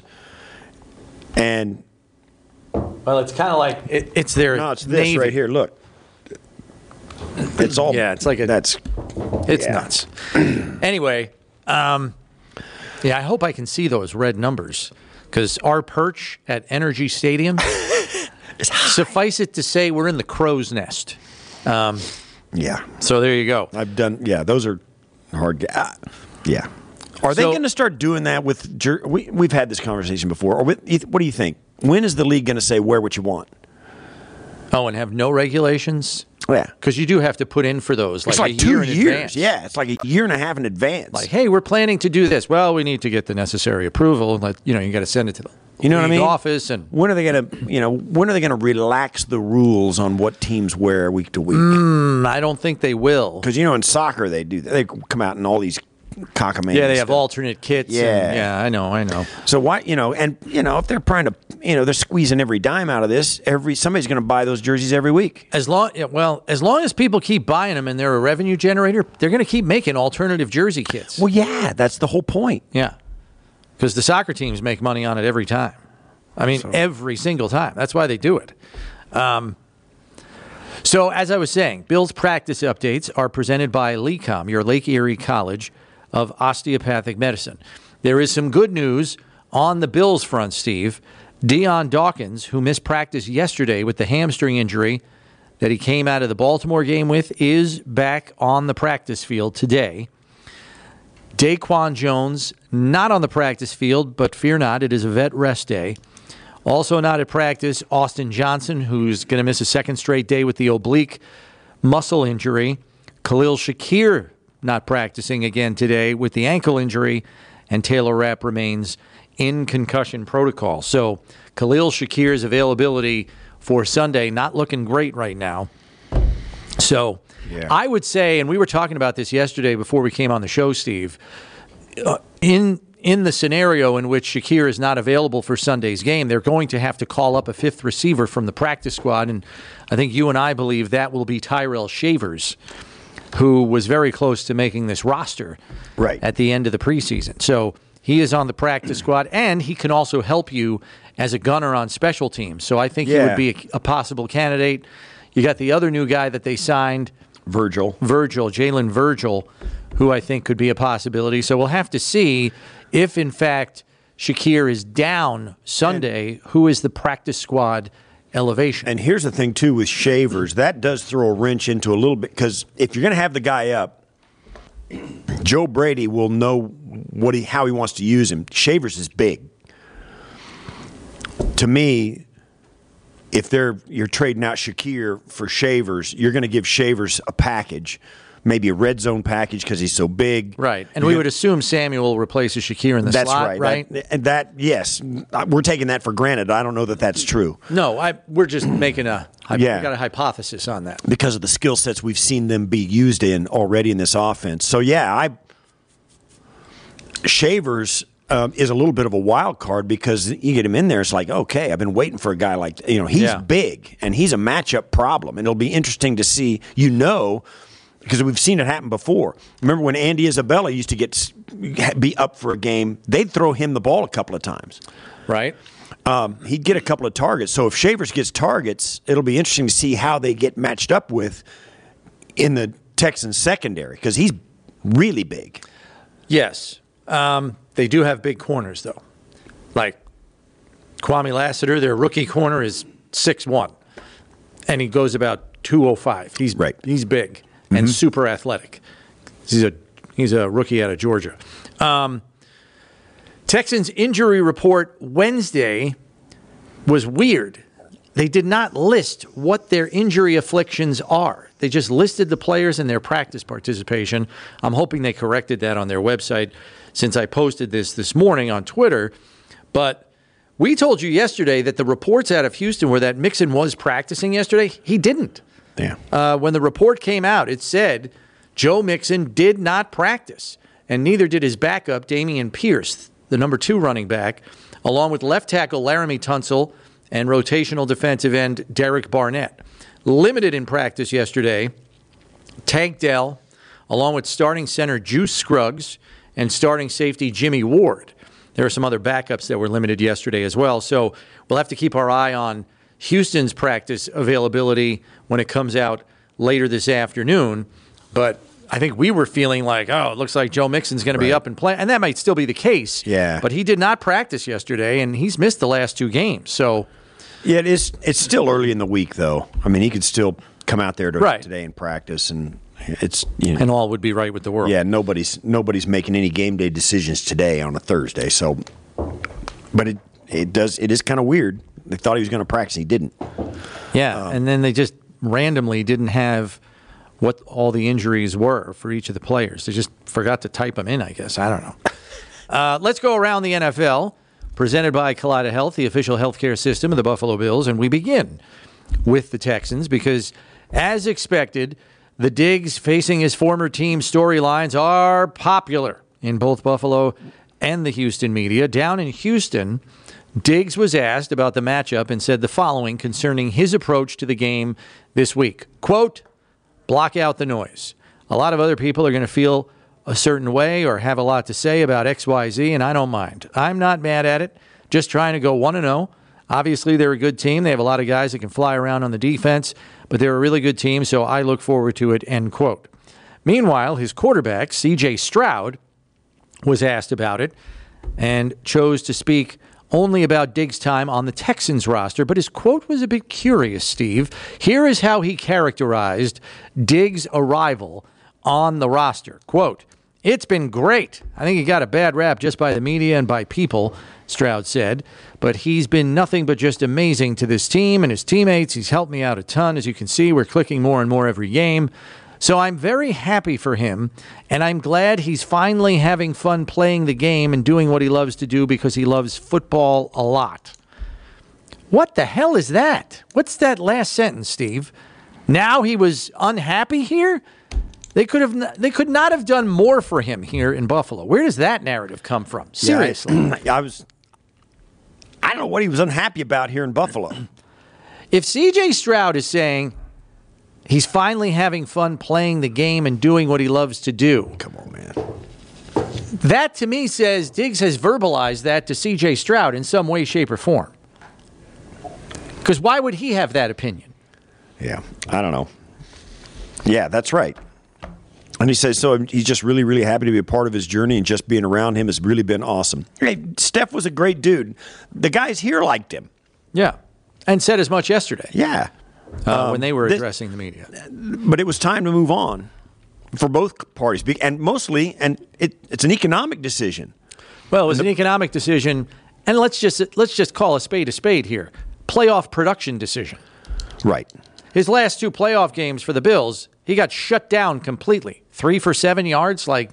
and well, it's kind of like it, it's their no, it's this navy. right here. Look, it's all yeah, it's like a that's it's yeah. nuts. Anyway, um, yeah, I hope I can see those red numbers because our perch at Energy Stadium. Suffice it to say, we're in the crow's nest. Um, Yeah. So there you go. I've done. Yeah, those are hard. Uh, yeah. Are they So- going to start doing that with? Jer- we we've had this conversation before. Or with, what do you think? When is the league going to say wear what you want? Oh, and have no regulations? Yeah, because you do have to put in for those. Like it's like a two year in years. advance. Yeah, it's like a year and a half in advance. Like, hey, we're planning to do this. Well, we need to get the necessary approval. Like, you know, you got to send it to the you know what I league mean? office. And when are they going to? You know, when are they going to relax the rules on what teams wear week to week? Mm, I don't think they will. Because you know, in soccer they do. They come out in all these cockamamie. Yeah, they have stuff. alternate kits. Yeah, and, yeah, I know, I know. So why, you know, and you know, if they're trying to, you know, they're squeezing every dime out of this. Every somebody's going to buy those jerseys every week. As long, yeah, well, as long as people keep buying them and they're a revenue generator, they're going to keep making alternative jersey kits. Well, yeah, that's the whole point. Yeah, because the soccer teams make money on it every time. I mean, so. every single time. That's why they do it. Um, so, as I was saying, Bill's practice updates are presented by LECOM, your Lake Erie College of Osteopathic Medicine. There is some good news on the Bills front, Steve. Dion Dawkins, who missed practice yesterday with the hamstring injury that he came out of the Baltimore game with, is back on the practice field today. Daquan Jones, not on the practice field, but fear not, it is a vet rest day. Also not at practice, Austin Johnson, who's going to miss a second straight day with the oblique muscle injury. Khalil Shakir not practicing again today with the ankle injury, and Taylor Rapp remains in concussion protocol. So Khalil Shakir's availability for Sunday. Not looking great right now. So Yeah. I would say, and we were talking about this yesterday before we came on the show, Steve, uh, in in the scenario in which Shakir is not available for Sunday's game, they're going to have to call up a fifth receiver from the practice squad, and I think you and I believe that will be Tyrell Shavers, who was very close to making this roster right at the end of the preseason. So he is on the practice squad, and he can also help you as a gunner on special teams. So I think he Yeah. would be a, a possible candidate. You got the other new guy that they signed, Virgil. Virgil, Jalen Virgil, who I think could be a possibility. So we'll have to see if, in fact, Shakir is down Sunday, and who is the practice squad elevation. And here's the thing, too, with Shavers. That does throw a wrench into a little bit, because if you're going to have the guy up, Joe Brady will know what he how he wants to use him. Shavers is big. To me, if they're you're trading out Shakir for Shavers, you're going to give Shavers a package, maybe a red zone package because he's so big. Right. And we would assume Samuel replaces Shakir in the that's slot, right. right? That, and that, yes, we're taking that for granted. I don't know that that's true. No, I, we're just making a Yeah. we got a hypothesis on that. Because of the skill sets we've seen them be used in already in this offense. So, yeah, I Shavers um, is a little bit of a wild card because you get him in there, it's like, okay, I've been waiting for a guy like, you know, he's Yeah. big and he's a matchup problem. And it'll be interesting to see, you know, because we've seen it happen before. Remember when Andy Isabella used to get be up for a game, they'd throw him the ball a couple of times. Right. Um, he'd get a couple of targets. So if Shavers gets targets, it'll be interesting to see how they get matched up with in the Texans secondary because he's really big. Yes. Um, they do have big corners, though. Like Kwame Lassiter, their rookie corner is six one, and he goes about two oh five. He's right. He's big and Mm-hmm. super athletic. He's a he's a rookie out of Georgia. Um, Texans injury report Wednesday was weird. They did not list what their injury afflictions are. They just listed the players and their practice participation. I'm hoping they corrected that on their website since I posted this this morning on Twitter. But we told you yesterday that the reports out of Houston were that Mixon was practicing yesterday. He didn't. Yeah. Uh, when the report came out, it said Joe Mixon did not practice, and neither did his backup, Damian Pierce, the number two running back, along with left tackle Laramie Tunsil and rotational defensive end Derek Barnett. Limited in practice yesterday, Tank Dell, along with starting center Juice Scruggs and starting safety Jimmy Ward. There are some other backups that were limited yesterday as well. So we'll have to keep our eye on Houston's practice availability when it comes out later this afternoon. But I think we were feeling like, oh, it looks like Joe Mixon's going to be up and play. And that might still be the case. Yeah. But he did not practice yesterday, and he's missed the last two games. So Yeah, it is. It's still early in the week, though. I mean, he could still come out there to, Right. today and practice, and it's you know, and all would be right with the world. Yeah, nobody's nobody's making any game day decisions today on a Thursday. So, but it it does it is kind of weird. They thought he was going to practice, he didn't. Yeah, and then they just randomly didn't have what all the injuries were for each of the players. They just forgot to type them in, I guess. I don't know. Uh, let's go around the N F L, presented by Kaleida Health, the official healthcare system of the Buffalo Bills, and we begin with the Texans because, as expected, the Diggs facing his former team storylines are popular in both Buffalo and the Houston media. Down in Houston, Diggs was asked about the matchup and said the following concerning his approach to the game this week. Quote, block out the noise. A lot of other people are going to feel a certain way or have a lot to say about X Y Z, and I don't mind. I'm not mad at it. Just trying to go one and oh. Obviously, they're a good team. They have a lot of guys that can fly around on the defense, but they're a really good team, so I look forward to it, end quote. Meanwhile, his quarterback, C J Stroud, was asked about it and chose to speak only about Diggs' time on the Texans roster, but his quote was a bit curious, Steve. Here is how he characterized Diggs' arrival on the roster. Quote, it's been great. I think he got a bad rap just by the media and by people, Stroud said, but he's been nothing but just amazing to this team and his teammates. He's helped me out a ton. As you can see, we're clicking more and more every game. So I'm very happy for him, and I'm glad he's finally having fun playing the game and doing what he loves to do because he loves football a lot. What the hell is that? What's that last sentence, Steve? Now he was unhappy here? They could have. N- they could not have done more for him here in Buffalo. Where does that narrative come from? Seriously, yeah, I, I was. I don't know what he was unhappy about here in Buffalo. If C J Stroud is saying he's finally having fun playing the game and doing what he loves to do, come on, man. That to me says Diggs has verbalized that to C J Stroud in some way, shape, or form. Because why would he have that opinion? Yeah, I don't know. Yeah, that's right. And he says, so he's just really, really happy to be a part of his journey, and just being around him has really been awesome. Hey, Steph was a great dude. The guys here liked him. Yeah, and said as much yesterday. Yeah. Uh, Um, when they were this- addressing the media. But it was time to move on for both parties. Be- And mostly, and it, it's an economic decision. Well, it was an economic decision, and let's just let's just call a spade a spade here. Playoff production decision. Right. His last two playoff games for the Bills, he got shut down completely. Three for seven yards, like,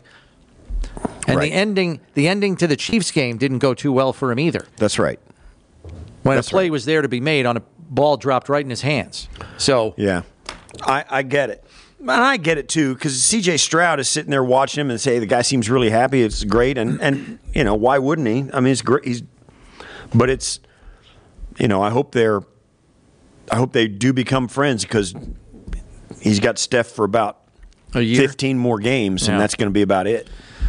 and Right. the ending the ending to the Chiefs game didn't go too well for him either. That's right. When That's a play right. was there to be made on a ball dropped right in his hands. So Yeah, I, I get it. And I get it, too, because C J Stroud is sitting there watching him and say, the guy seems really happy. It's great. And, and you know, why wouldn't he? I mean, it's great. He's, but it's, you know, I hope they're, I hope they do become friends, because he's got Steph for about a year. fifteen more games, and Yeah. that's going to be about it.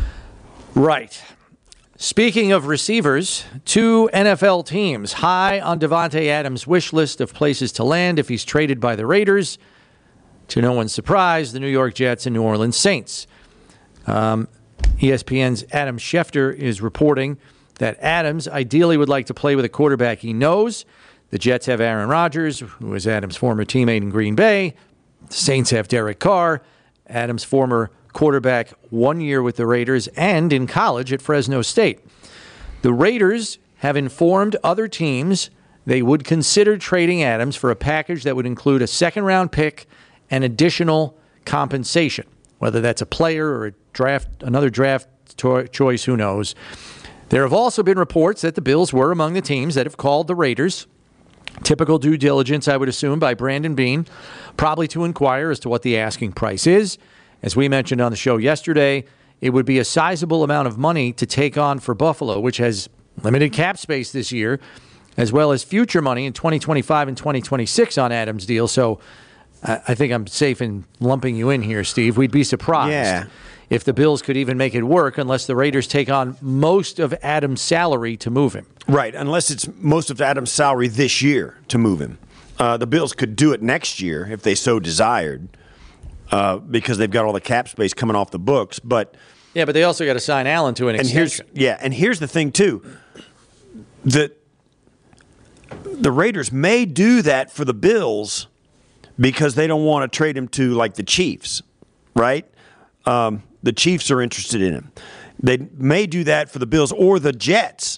Right. Speaking of receivers, two N F L teams high on Davante Adams' wish list of places to land if he's traded by the Raiders. To no one's surprise, the New York Jets and New Orleans Saints. Um, E S P N's Adam Schefter is reporting that Adams ideally would like to play with a quarterback he knows. The Jets have Aaron Rodgers, who is Adams' former teammate in Green Bay. The Saints have Derek Carr, Adams' former quarterback, one year with the Raiders and in college at Fresno State. The Raiders have informed other teams they would consider trading Adams for a package that would include a second-round pick and additional compensation, whether that's a player or a draft, another draft to- choice, who knows. There have also been reports that the Bills were among the teams that have called the Raiders. Typical due diligence, I would assume, by Brandon Beane, probably to inquire as to what the asking price is. As we mentioned on the show yesterday, it would be a sizable amount of money to take on for Buffalo, which has limited cap space this year, as well as future money in twenty twenty-five and twenty twenty-six on Adams' deal. So I I think I'm safe in lumping you in here, Steve. We'd be surprised Yeah. if the Bills could even make it work unless the Raiders take on most of Adams' salary to move him. Right, unless it's most of Adams' salary this year to move him. Uh, the Bills could do it next year if they so desired, uh, because they've got all the cap space coming off the books. But Yeah, but they also got to sign Allen to an and here's extension. yeah, and here's the thing too, that the Raiders may do that for the Bills because they don't want to trade him to like the Chiefs, right? Um, the Chiefs are interested in him. They may do that for the Bills or the Jets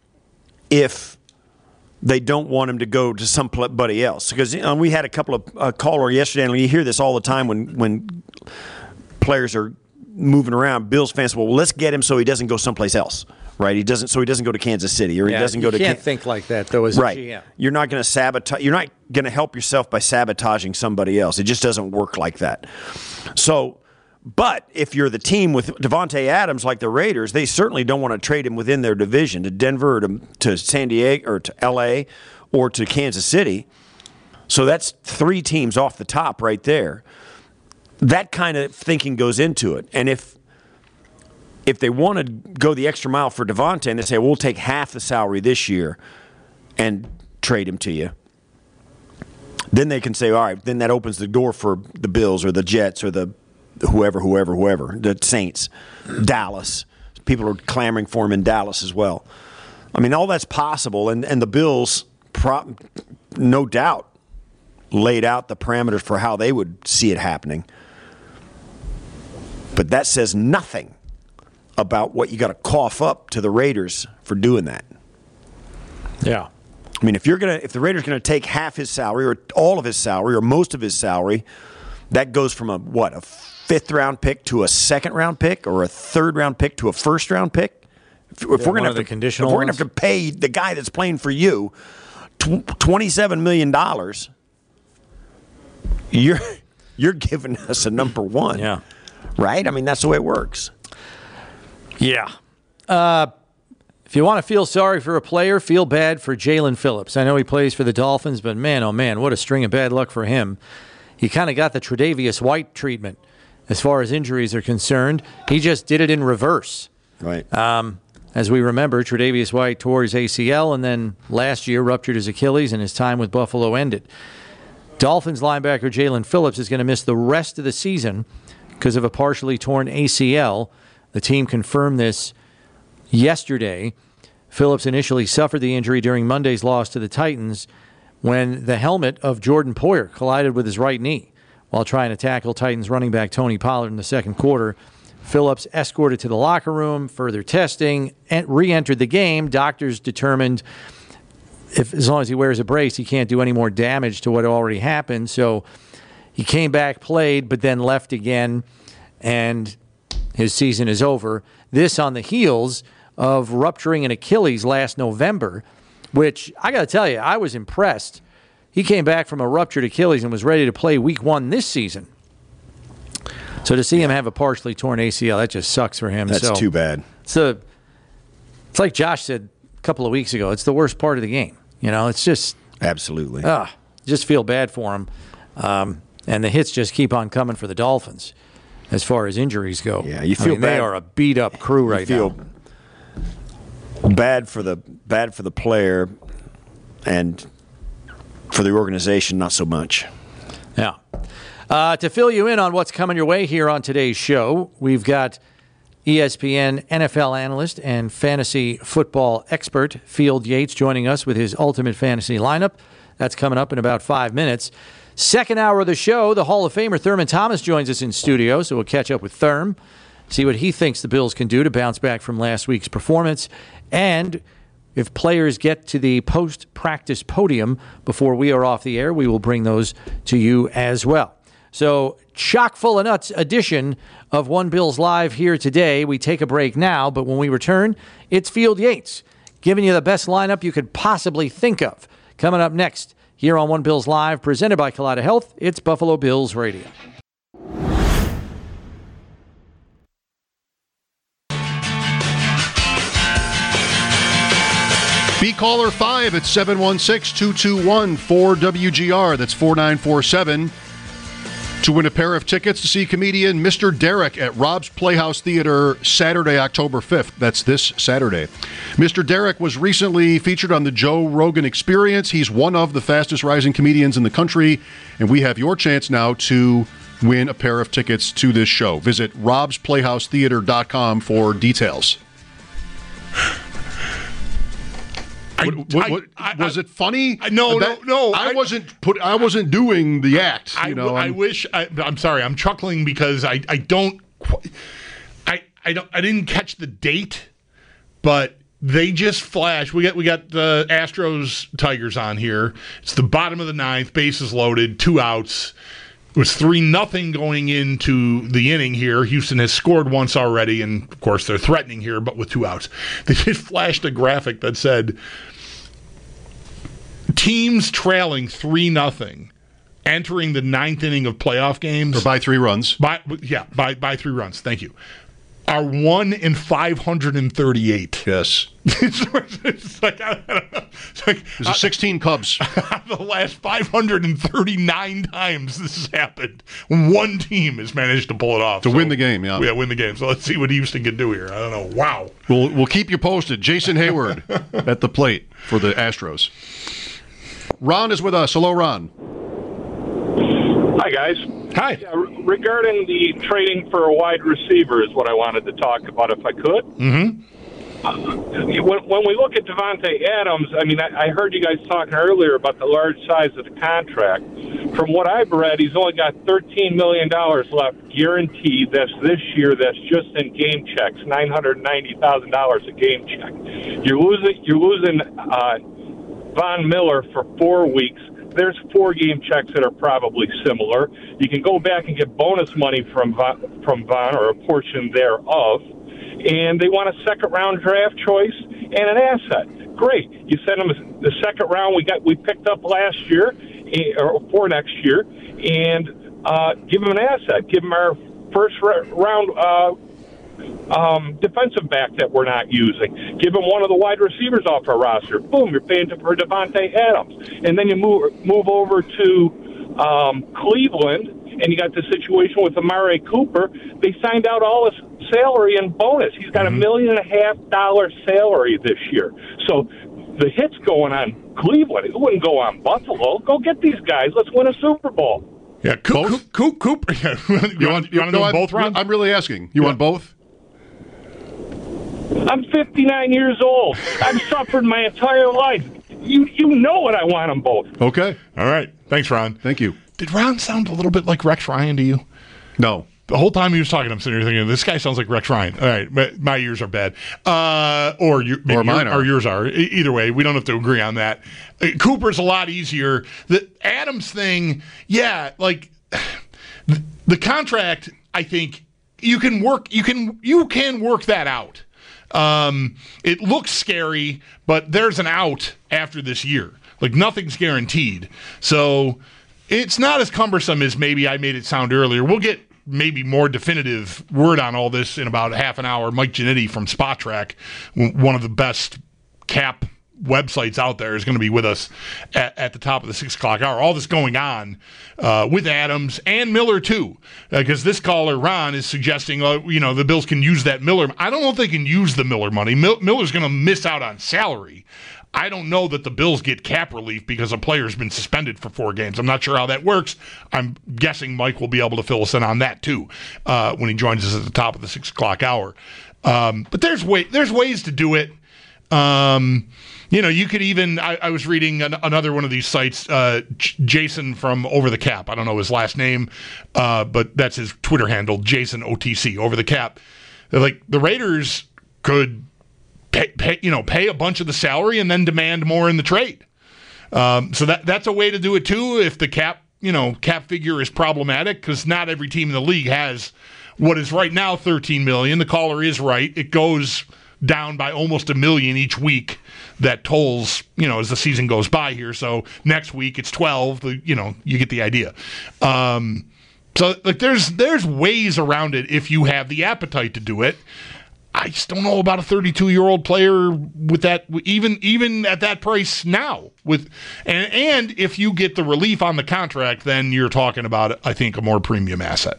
if they don't want him to go to somebody else. Because you know, we had a couple of uh, caller yesterday, and you hear this all the time when when players are moving around. Bills fans say, well, let's get him so he doesn't go someplace else, right? He doesn't, so he doesn't go to Kansas City, or he Yeah, doesn't you go to. can't Can- think like that, though, as right. a G M. You're not going to sabotage. You're not going to help yourself by sabotaging somebody else. It just doesn't work like that. So. But if you're the team with Davante Adams like the Raiders, they certainly don't want to trade him within their division to Denver or to, to San Diego or to L A or to Kansas City. So that's three teams off the top right there. That kind of thinking goes into it. And if if they want to go the extra mile for Davante and they say, we'll take half the salary this year and trade him to you, then they can say, all right, then that opens the door for the Bills or the Jets or the whoever, whoever, whoever, the Saints, Dallas. People are clamoring for him in Dallas as well. I mean, all that's possible, and, and the Bills, pro- no doubt, laid out the parameters for how they would see it happening. But that says nothing about what you got to cough up to the Raiders for doing that. Yeah. I mean, if you're gonna, if the Raiders are gonna take half his salary or all of his salary or most of his salary, that goes from a what a fifth round pick to a second round pick or a third round pick to a first round pick. If, if Yeah, we're one gonna of have the to, conditional if we're gonna ones. have to pay the guy that's playing for you twenty-seven million dollars, you're you're giving us a number one. Yeah. Right? I mean, that's the way it works. Yeah. Uh, if you want to feel sorry for a player, feel bad for Jalen Phillips. I know he plays for the Dolphins, but man, oh man, what a string of bad luck for him. He kind of got the Tre'Davious White treatment as far as injuries are concerned. He just did it in reverse. Right. Um, as we remember, Tre'Davious White tore his A C L and then last year ruptured his Achilles and his time with Buffalo ended. Dolphins linebacker Jalen Phillips is going to miss the rest of the season because of a partially torn A C L. The team confirmed this yesterday. Phillips initially suffered the injury during Monday's loss to the Titans when the helmet of Jordan Poyer collided with his right knee while trying to tackle Titans running back Tony Pollard in the second quarter. Phillips escorted to the locker room, further testing, and re-entered the game. Doctors determined if as long as he wears a brace, he can't do any more damage to what already happened. So he came back, played, but then left again, and his season is over. This on the heels of rupturing an Achilles last November, which I got to tell you, I was impressed. He came back from a ruptured Achilles and was ready to play week one this season. So to see him have a partially torn A C L, that just sucks for him. That's so too bad. It's, a, it's like Josh said a couple of weeks ago. It's the worst part of the game. You know, it's just... Absolutely. Uh, just feel bad for him. Um, and the hits just keep on coming for the Dolphins as far as injuries go. Yeah, you feel I mean, bad. They are a beat-up crew right you feel now. Bad for the bad for the player, and for the organization, not so much. Yeah. Uh, to fill you in on what's coming your way here on today's show, we've got E S P N N F L analyst and fantasy football expert Field Yates joining us with his ultimate fantasy lineup. That's coming up in about five minutes. Second hour of the show, the Hall of Famer Thurman Thomas joins us in studio, so we'll catch up with Thurm, see what he thinks the Bills can do to bounce back from last week's performance, and if players get to the post-practice podium before we are off the air, we will bring those to you as well. So, chock full of nuts edition of One Bills Live here today. We take a break now, but when we return, it's Field Yates giving you the best lineup you could possibly think of. Coming up next here on One Bills Live, presented by Kaleida Health, it's Buffalo Bills Radio. Be caller five at seven one six, two two one, four W G R. That's four nine four seven. To win a pair of tickets to see comedian Mister Derek at Rob's Playhouse Theater Saturday, October fifth. That's this Saturday. Mister Derek was recently featured on the Joe Rogan Experience. He's one of the fastest rising comedians in the country, and we have your chance now to win a pair of tickets to this show. Visit robs playhouse theater dot com for details. What, what, what, I, I, was it funny? I, no, that, no, no. I, I wasn't put. I wasn't doing the act. You I, know, I wish. I, I'm sorry. I'm chuckling because I, I don't. I, I don't. I didn't catch the date, but they just flashed. We got we got the Astros Tigers on here. It's the bottom of the ninth. Bases loaded. Two outs. It was three nothing going into the inning here. Houston has scored once already, and, of course, they're threatening here, but with two outs. They just flashed a graphic that said, teams trailing three nothing entering the ninth inning of playoff games. Or by three runs. By, yeah, by, by three runs. Thank you. Are one in five hundred thirty-eight. Yes. it's, it's like, I don't know. It's like, There's a sixteen Cubs. The last five hundred thirty-nine times this has happened, one team has managed to pull it off. To so, win the game, yeah. Yeah, win the game. So let's see what Houston can do here. I don't know. Wow. We'll, we'll keep you posted. Jason Hayward at the plate for the Astros. Ron is with us. Hello, Ron. Hi, guys. Hi. Yeah, regarding the trading for a wide receiver is what I wanted to talk about, if I could. Mm-hmm. Uh, when, when we look at Devontae Adams, I mean, I, I heard you guys talking earlier about the large size of the contract. From what I've read, he's only got thirteen million dollars left guaranteed. That's this year. That's just in game checks, nine hundred ninety thousand dollars a game check. You're losing, you're losing uh, Von Miller for four weeks. There's four game checks that are probably similar. You can go back and get bonus money from Von, from Von or a portion thereof. and they want a second round draft choice and an asset. Great. You send them the second round we got we picked up last year or for next year, and uh, give them an asset. Give them our first round uh, um, defensive back that we're not using. Give them one of the wide receivers off our roster. Boom, you're paying for Devontae Adams, and then you move move over to um, Cleveland, and you got the situation with Amari Cooper. They signed out all his salary and bonus. He's got mm-hmm. a million and a half dollar salary this year. So the hit's going on Cleveland. It wouldn't go on Buffalo. Go get these guys. Let's win a Super Bowl. Yeah, Coop, Coop, Coop. you want, you want to no, do I'm, both rounds? I'm really asking. You yeah. want both? I'm fifty-nine years old. I've suffered my entire life. You you know what I want them both. Okay. All right. Thanks, Ron. Thank you. Did Ron sound a little bit like Rex Ryan to you? No. The whole time he was talking, I'm sitting here thinking, this guy sounds like Rex Ryan. All right, my, my ears are bad. Uh, or you, or mine your, are. Or yours are. Either way, we don't have to agree on that. Uh, Cooper's a lot easier. The Adams thing, yeah, like the, the contract, I think you can work you can you can work that out. Um, it looks scary, but there's an out after this year. Like nothing's guaranteed. So it's not as cumbersome as maybe I made it sound earlier. We'll get maybe more definitive word on all this in about half an hour. Mike Giannitti from Spotrac, one of the best cap websites out there, is going to be with us at, at the top of the six o'clock hour. All this going on uh, with Adams and Miller too, because uh, this caller Ron is suggesting, uh, you know, the Bills can use that Miller. I don't know if they can use the Miller money. Mil- Miller's going to miss out on salary. I don't know that the Bills get cap relief because a player's been suspended for four games. I'm not sure how that works. I'm guessing Mike will be able to fill us in on that too uh, when he joins us at the top of the six o'clock hour. Um, but there's way there's ways to do it. Um, you know, you could even. I, I was reading an, another one of these sites. Uh, J- Jason from Over the Cap. I don't know his last name, uh, but that's his Twitter handle. Jason O T C Over the Cap. They're like the Raiders could. Pay, pay, you know, pay a bunch of the salary and then demand more in the trade. Um, so that that's a way to do it too. If the cap, you know, cap figure is problematic, because not every team in the league has what is right now thirteen million. The caller is right; it goes down by almost a million each week. That tolls, you know, as the season goes by here. So next week it's twelve. You know, you get the idea. Um, so like, there's there's ways around it if you have the appetite to do it. I just don't know about a thirty-two-year-old player with that, even even at that price now. With and and if you get the relief on the contract, then you're talking about, I think, a more premium asset.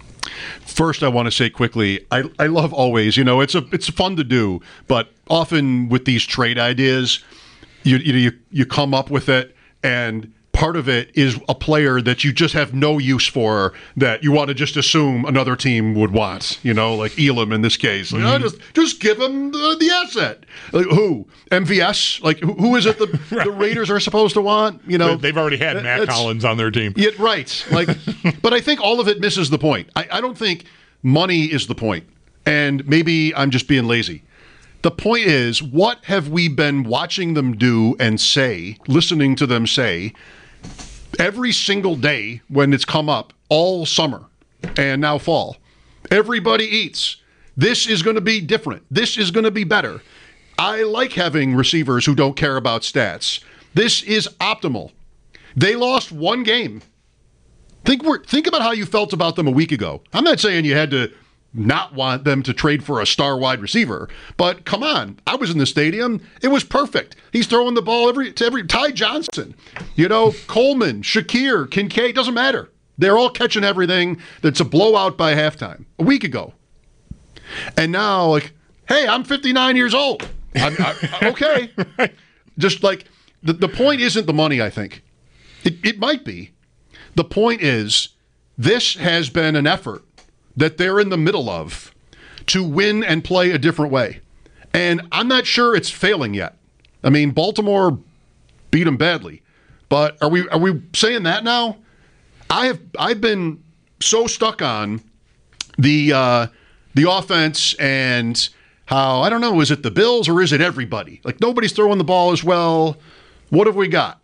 First, I want to say quickly, I, I love always, you know, it's a it's fun to do, but often with these trade ideas, you you you, you come up with it, and part of it is a player that you just have no use for, that you want to just assume another team would want, you know, like Elam in this case. Like, mm-hmm. oh, just just give him the, the asset. Like, who? M V S? Like, who, who is it the, right. the Raiders are supposed to want? You know, they've already had Matt Collins on their team. Yeah, right. Like, but I think all of it misses the point. I, I don't think money is the point, and maybe I'm just being lazy. The point is, what have we been watching them do and say, listening to them say, every single day when it's come up all summer and now fall? Everybody eats. This is going to be different. This is going to be better. I like having receivers who don't care about stats. This is optimal. They lost one game. Think we're, think about how you felt about them a week ago. I'm not saying you had to not want them to trade for a star wide receiver, but come on, I was in the stadium. It was perfect. He's throwing the ball every to every Ty Johnson, you know, Coleman, Shakir, Kincaid, doesn't matter. They're all catching everything. That's a blowout by halftime a week ago. And now, like, hey, I'm fifty-nine years old. I'm, I, okay. Just like the, the point isn't the money, I think. It, it might be. The point is, this has been an effort that they're in the middle of to win and play a different way. And I'm not sure it's failing yet. I mean, Baltimore beat them badly. But are we are we saying that now? I have I've been so stuck on the uh, the offense and how, I don't know, is it the Bills or is it everybody? Like, nobody's throwing the ball as well. What have we got?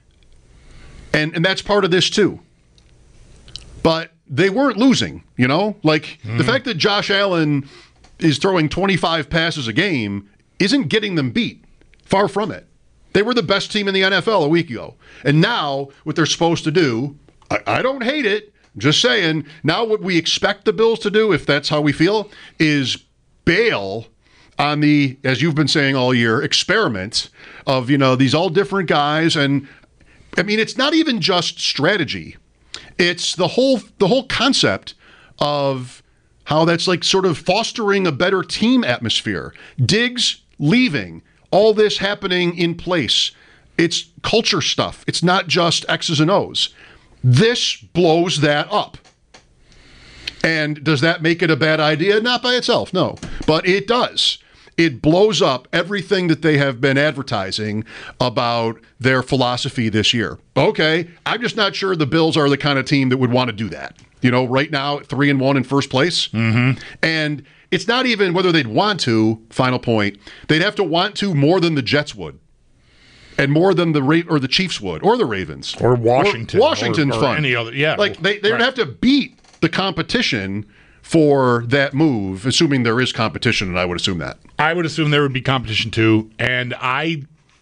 And and that's part of this too. But they weren't losing, you know? Like, mm. the fact that Josh Allen is throwing twenty-five passes a game isn't getting them beat. Far from it. They were the best team in the N F L a week ago. And now, what they're supposed to do, I, I don't hate it, I'm just saying, now what we expect the Bills to do, if that's how we feel, is bail on the, as you've been saying all year, experiment of, you know, these all different guys. And, I mean, it's not even just strategy. It's the whole the whole concept of how that's like sort of fostering a better team atmosphere. Diggs leaving, all this happening in place. It's culture stuff. It's not just X's and O's. This blows that up. And does that make it a bad idea? Not by itself, no. But it does. It blows up everything that they have been advertising about their philosophy this year. Okay, I'm just not sure the Bills are the kind of team that would want to do that. You know, right now, three and one in first place. Mm-hmm. And it's not even whether they'd want to, final point, they'd have to want to more than the Jets would. And more than the Ra- or the Chiefs would, or the Ravens. Or Washington. Or Washington's or, or fun. Any other, yeah. Like, they, they'd right. have to beat the competition for that move, assuming there is competition, and I would assume that. I would assume there would be competition too, and I,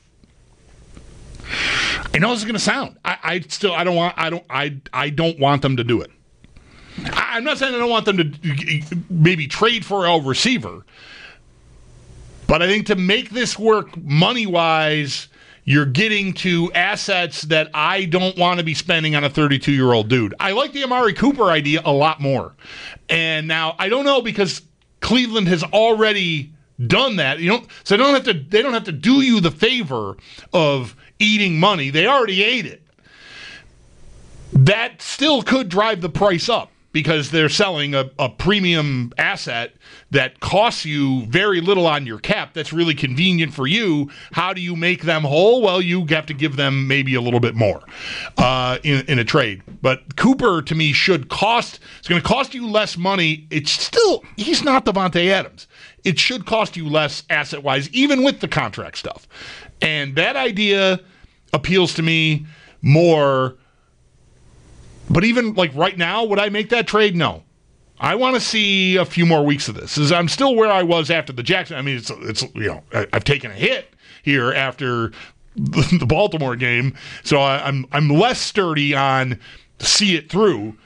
I know this is going to sound. I, I still, I don't want, I don't, I, I don't want them to do it. I, I'm not saying I don't want them to maybe trade for a receiver, but I think to make this work money wise, you're getting to assets that I don't want to be spending on a thirty-two-year-old dude. I like the Amari Cooper idea a lot more. And now I don't know because Cleveland has already done that. You don't so they don't have to they don't have to do you the favor of eating money. They already ate it. That still could drive the price up because they're selling a, a premium asset that costs you very little on your cap. That's really convenient for you. How do you make them whole? Well, you have to give them maybe a little bit more uh, in, in a trade. But Cooper, to me, should cost, it's going to cost you less money. It's still, he's not Davante Adams. It should cost you less asset-wise, even with the contract stuff. And that idea appeals to me more. But even like right now, would I make that trade? No. I want to see a few more weeks of this. As I'm still where I was after the Jackson. I mean, it's it's you know I, I've taken a hit here after the, the Baltimore game, so I, I'm I'm less sturdy on see it through.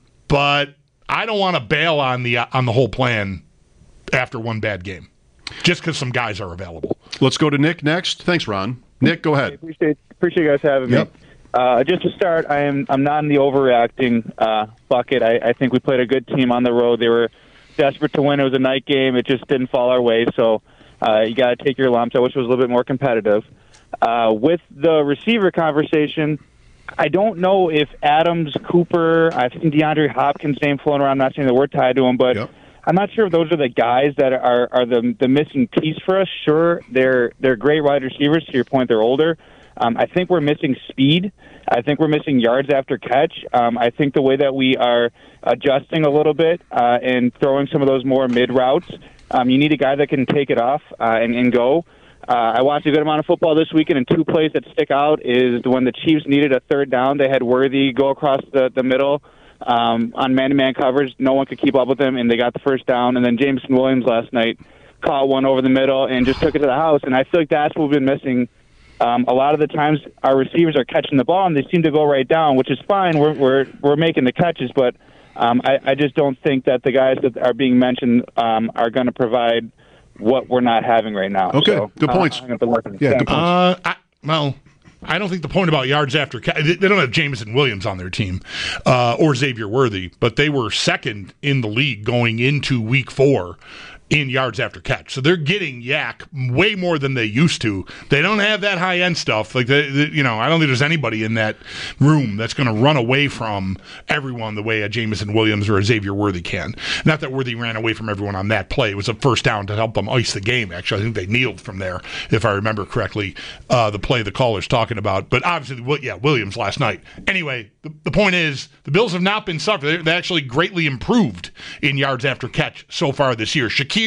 But I don't want to bail on the on the whole plan after one bad game, just because some guys are available. Let's go to Nick next. Thanks, Ron. Nick, go ahead. Appreciate appreciate you guys having yep. me. Uh, just to start, I am I'm not in the overreacting uh, bucket. I, I think we played a good team on the road. They were desperate to win. It was a night game. It just didn't fall our way. So uh, you got to take your lumps. I wish it was a little bit more competitive. Uh, with the receiver conversation, I don't know if Adams, Cooper, I've seen DeAndre Hopkins' name floating around. I'm not saying that we're tied to him, but yep. I'm not sure if those are the guys that are, are the the missing piece for us. Sure, they're they're great wide receivers. To your point, they're older. Um, I think we're missing speed. I think we're missing yards after catch. Um, I think the way that we are adjusting a little bit uh, and throwing some of those more mid routes, um, you need a guy that can take it off uh, and, and go. Uh, I watched a good amount of football this weekend, and two plays that stick out is when the Chiefs needed a third down. They had Worthy go across the, the middle um, on man-to-man coverage. No one could keep up with him, and they got the first down. And then Jameson Williams last night caught one over the middle and just took it to the house. And I feel like that's what we've been missing. Um, a lot of the times our receivers are catching the ball and they seem to go right down, which is fine. We're we're we're making the catches, but um, I, I just don't think that the guys that are being mentioned um, are going to provide what we're not having right now. Okay, so, good points. Uh, yeah, good points. Uh, I, well, I don't think the point about yards after catch, they don't have Jameson Williams on their team uh, or Xavier Worthy, but they were second in the league going into week four in yards after catch. So they're getting yak way more than they used to. They don't have that high-end stuff. Like, they, they, you know, I don't think there's anybody in that room that's going to run away from everyone the way a Jameson Williams or a Xavier Worthy can. Not that Worthy ran away from everyone on that play. It was a first down to help them ice the game, actually. I think they kneeled from there, if I remember correctly, uh, the play the caller's talking about. But obviously, yeah, Williams last night. Anyway, the, the point is, the Bills have not been suffering. They actually greatly improved in yards after catch so far this year. Shakir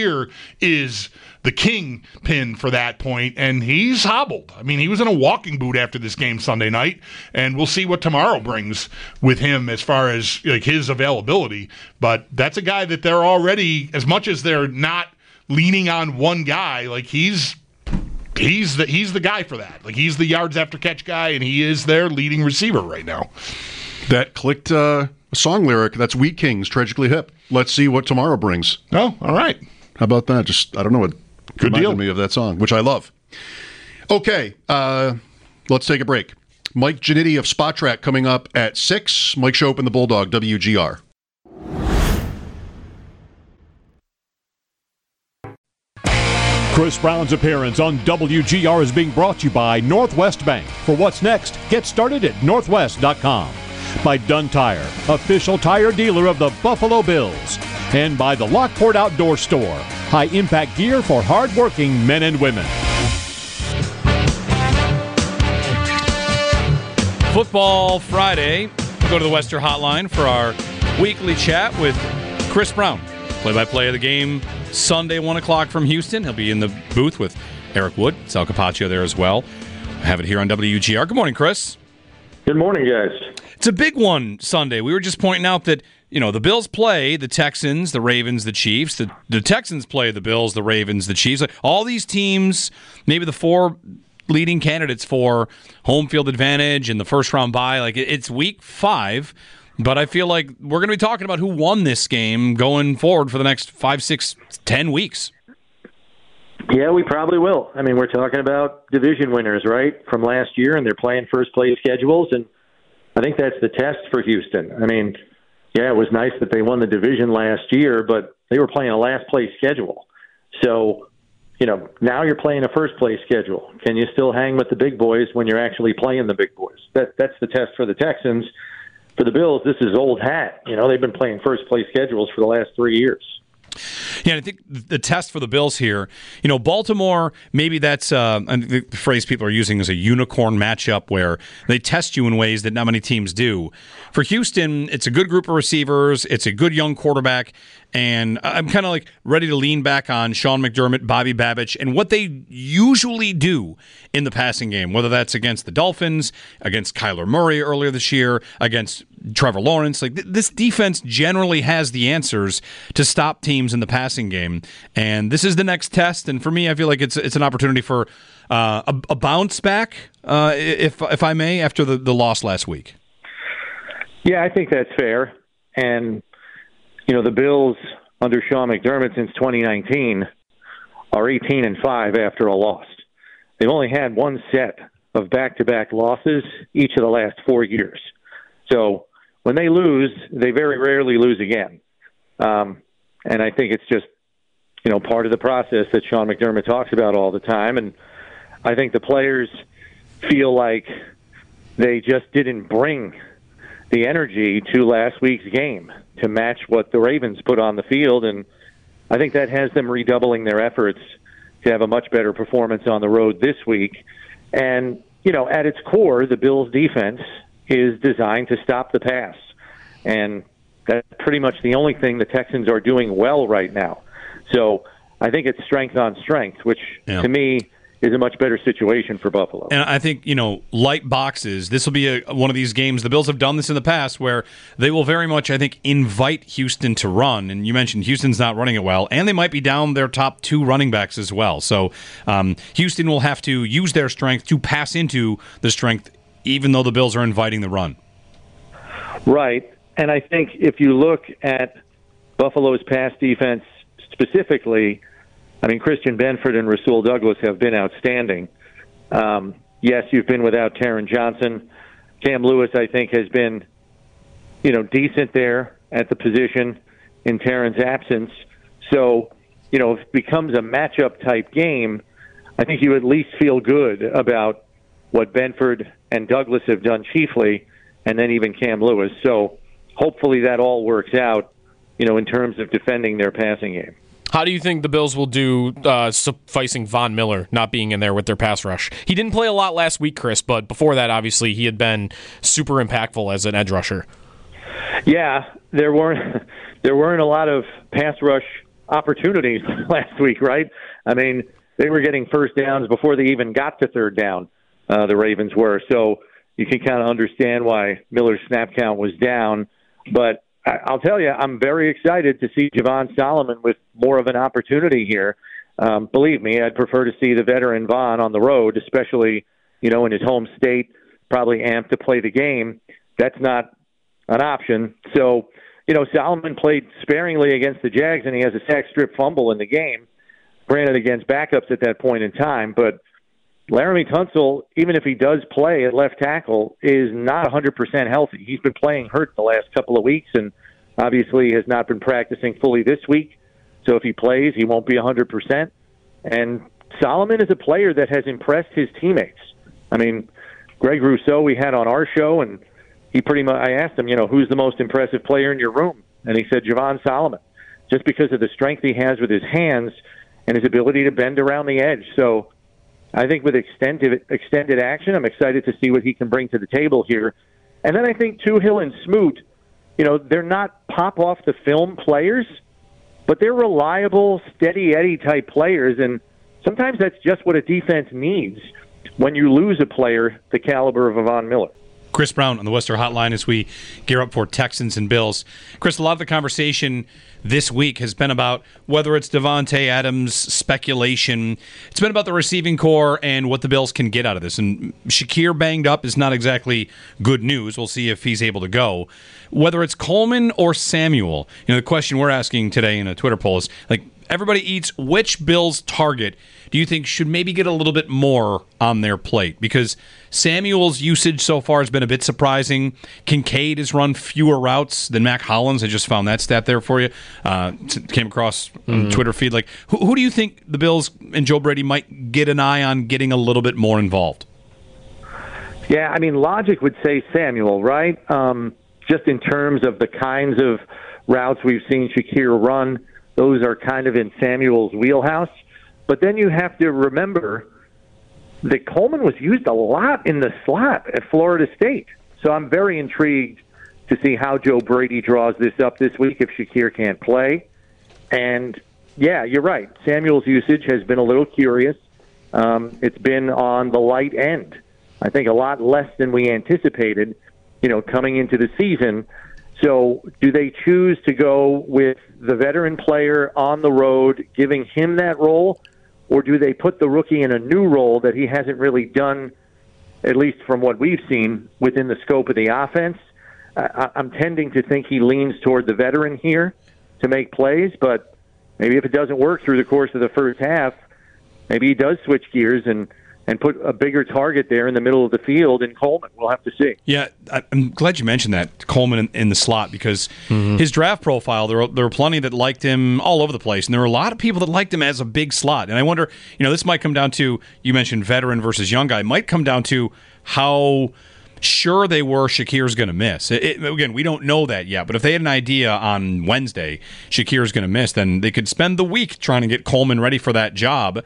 is the kingpin for that point, and he's hobbled. I mean, he was in a walking boot after this game Sunday night, and we'll see what tomorrow brings with him as far as like his availability. But that's a guy that they're already, as much as they're not leaning on one guy. Like he's he's the he's the guy for that. Like he's the yards after catch guy, and he is their leading receiver right now. That clicked uh, a song lyric. That's Wheat Kings, Tragically Hip. Let's see what tomorrow brings. Oh, all right. How about that? Just I don't know what Good reminded deal. me of that song, which I love. Okay, uh, let's take a break. Mike Giannitti of Spot Track coming up at six. Mike Shope and the Bulldog, W G R. Chris Brown's appearance on W G R is being brought to you by Northwest Bank. For what's next, get started at northwest dot com. By Dunn Tire, official tire dealer of the Buffalo Bills. And by the Lockport Outdoor Store, high-impact gear for hard-working men and women. Football Friday. We'll go to the Western Hotline for our weekly chat with Chris Brown. Play-by-play of the game Sunday, one o'clock from Houston. He'll be in the booth with Eric Wood, Sal Capaccio there as well. I have it here on W G R. Good morning, Chris. Good morning, guys. It's a big one Sunday. We were just pointing out that, you know, the Bills play the Texans, the Ravens, the Chiefs. The, the Texans play the Bills, the Ravens, the Chiefs. All these teams, maybe the four leading candidates for home field advantage and the first round bye. Like, it's week five. But I feel like we're going to be talking about who won this game going forward for the next five, six, ten weeks. Yeah, we probably will. I mean, we're talking about division winners, right, from last year, and they're playing first-place schedules, and I think that's the test for Houston. I mean, yeah, it was nice that they won the division last year, but they were playing a last-place schedule. So, you know, now you're playing a first-place schedule. Can you still hang with the big boys when you're actually playing the big boys? That That's the test for the Texans. For the Bills, this is old hat. You know, they've been playing first-place schedules for the last three years. Yeah, I think the test for the Bills here, you know, Baltimore, maybe that's uh, the phrase people are using is a unicorn matchup where they test you in ways that not many teams do. For Houston, it's a good group of receivers. It's a good young quarterback. And I'm kind of like ready to lean back on Sean McDermott, Bobby Babich, and what they usually do in the passing game, whether that's against the Dolphins, against Kyler Murray earlier this year, against Trevor Lawrence. Like th- this defense generally has the answers to stop teams in the passing game. And this is the next test. And for me, I feel like it's it's an opportunity for uh, a, a bounce back, uh, if if I may, after the, the loss last week. Yeah, I think that's fair. And you know, the Bills under Sean McDermott since twenty nineteen are eighteen and five after a loss. They've only had one set of back-to-back losses each of the last four years. So when they lose, they very rarely lose again. Um, and I think it's just, you know, part of the process that Sean McDermott talks about all the time. And I think the players feel like they just didn't bring the energy to last week's game to match what the Ravens put on the field, and I think that has them redoubling their efforts to have a much better performance on the road this week. And, you know, at its core, the Bills' defense is designed to stop the pass, and that's pretty much the only thing the Texans are doing well right now. So I think it's strength on strength, which yeah. to me is a much better situation for Buffalo. And I think, you know, light boxes, this will be a, one of these games. The Bills have done this in the past where they will very much, I think, invite Houston to run. And you mentioned Houston's not running it well, and they might be down their top two running backs as well. So um, Houston will have to use their strength to pass into the strength, even though the Bills are inviting the run. Right. And I think if you look at Buffalo's pass defense specifically, I mean, Christian Benford and Rasul Douglas have been outstanding. Um, yes, you've been without Taron Johnson. Cam Lewis, I think, has been, you know, decent there at the position in Taron's absence. So, you know, if it becomes a matchup-type game, I think you at least feel good about what Benford and Douglas have done chiefly, and then even Cam Lewis. So hopefully that all works out, you know, in terms of defending their passing game. How do you think the Bills will do uh, sufficing Von Miller not being in there with their pass rush? He didn't play a lot last week, Chris, but before that, obviously, he had been super impactful as an edge rusher. Yeah, there weren't there weren't a lot of pass rush opportunities last week, right? I mean, they were getting first downs before they even got to third down, uh, the Ravens were. So you can kind of understand why Miller's snap count was down. But I- I'll tell you, I'm very excited to see Javon Solomon with more of an opportunity here. Um, believe me, I'd prefer to see the veteran Vaughn on the road, especially, you know, in his home state, probably amped to play the game. That's not an option. So, you know, Solomon played sparingly against the Jags, and he has a sack strip fumble in the game, granted against backups at that point in time. But Laramie Tunsil, even if he does play at left tackle, is not one hundred percent healthy. He's been playing hurt the last couple of weeks and obviously has not been practicing fully this week. So if he plays, he won't be one hundred percent. And Solomon is a player that has impressed his teammates. I mean, Greg Rousseau we had on our show, and he pretty much, I asked him, you know, who's the most impressive player in your room? And he said Javon Solomon, just because of the strength he has with his hands and his ability to bend around the edge. So I think with extended extended action, I'm excited to see what he can bring to the table here. And then I think Toohill and Smoot, you know, they're not pop-off-the-film players, but they're reliable, steady Eddie type players, and sometimes that's just what a defense needs when you lose a player the caliber of Von Miller. Chris Brown on the Worcester Hotline as we gear up for Texans and Bills. Chris, a lot of the conversation this week has been about whether it's Davante Adams speculation. It's been about the receiving core and what the Bills can get out of this. And Shakir banged up is not exactly good news. We'll see if he's able to go. Whether it's Coleman or Samuel, you know, the question we're asking today in a Twitter poll is, like, everybody eats, which Bills target do you think should maybe get a little bit more on their plate? Because Samuel's usage so far has been a bit surprising. Kincaid has run fewer routes than Mac Hollins. I just found that stat there for you. Uh, came across on Mm. Twitter feed. Like, who, who do you think the Bills and Joe Brady might get an eye on getting a little bit more involved? Yeah, I mean, logic would say Samuel, right? Um, just in terms of the kinds of routes we've seen Shakir run, those are kind of in Samuel's wheelhouse. But then you have to remember that Coleman was used a lot in the slot at Florida State. So I'm very intrigued to see how Joe Brady draws this up this week if Shakir can't play. And, yeah, you're right. Samuel's usage has been a little curious. Um, it's been on the light end. I think a lot less than we anticipated, you know, coming into the season. So do they choose to go with the veteran player on the road, giving him that role, or do they put the rookie in a new role that he hasn't really done, at least from what we've seen, within the scope of the offense? I- I'm tending to think he leans toward the veteran here to make plays, but maybe if it doesn't work through the course of the first half, maybe he does switch gears and and put a bigger target there in the middle of the field in Coleman. We'll have to see. Yeah, I'm glad you mentioned that, Coleman in, in the slot, because mm-hmm. his draft profile, there were, there were plenty that liked him all over the place, and there were a lot of people that liked him as a big slot. And I wonder, you know, this might come down to, you mentioned veteran versus young guy, might come down to how sure they were Shakir's going to miss. It, it, again, we don't know that yet, but if they had an idea on Wednesday Shakir's going to miss, then they could spend the week trying to get Coleman ready for that job,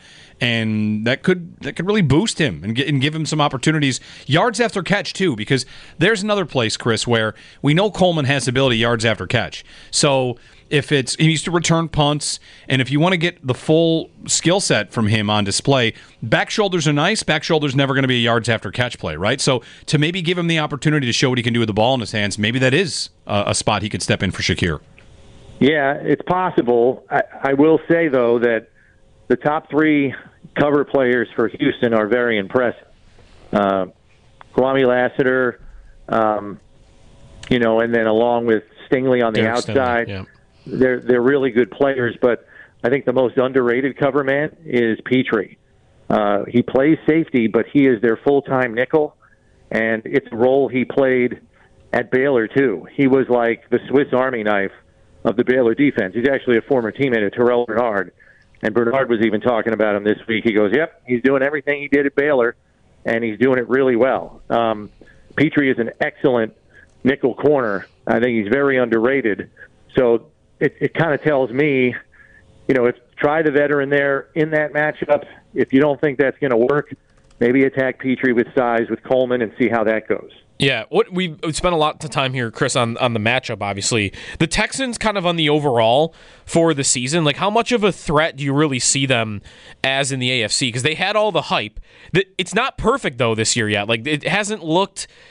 and that could that could really boost him and, get, and give him some opportunities. Yards after catch, too, because there's another place, Chris, where we know Coleman has ability yards after catch. So if it's he needs to return punts, and if you want to get the full skill set from him on display, back shoulders are nice. Back shoulders never going to be a yards after catch play, right? So to maybe give him the opportunity to show what he can do with the ball in his hands, maybe that is a, a spot he could step in for Shakir. Yeah, it's possible. I, I will say, though, that the top three cover players for Houston are very impressive. Uh, Kwame Lassiter, um, you know, and then along with Stingley on the Derek outside. Stingley, yeah. They're they're really good players, but I think the most underrated cover man is Petrie. Uh, he plays safety, but he is their full-time nickel, and it's a role he played at Baylor, too. He was like the Swiss Army knife of the Baylor defense. He's actually a former teammate of Terrell Bernard, and Bernard was even talking about him this week. He goes, yep, he's doing everything he did at Baylor, and he's doing it really well. Um, Petrie is an excellent nickel corner. I think he's very underrated. So it, it kind of tells me, you know, if try the veteran there in that matchup. If you don't think that's going to work, maybe attack Petrie with size with Coleman and see how that goes. Yeah, what we've spent a lot of time here, Chris, on, on the matchup, obviously. The Texans kind of on the overall for the season, like how much of a threat do you really see them as in the A F C? Because they had all the hype. It's not perfect, though, this year yet. Like, it hasn't looked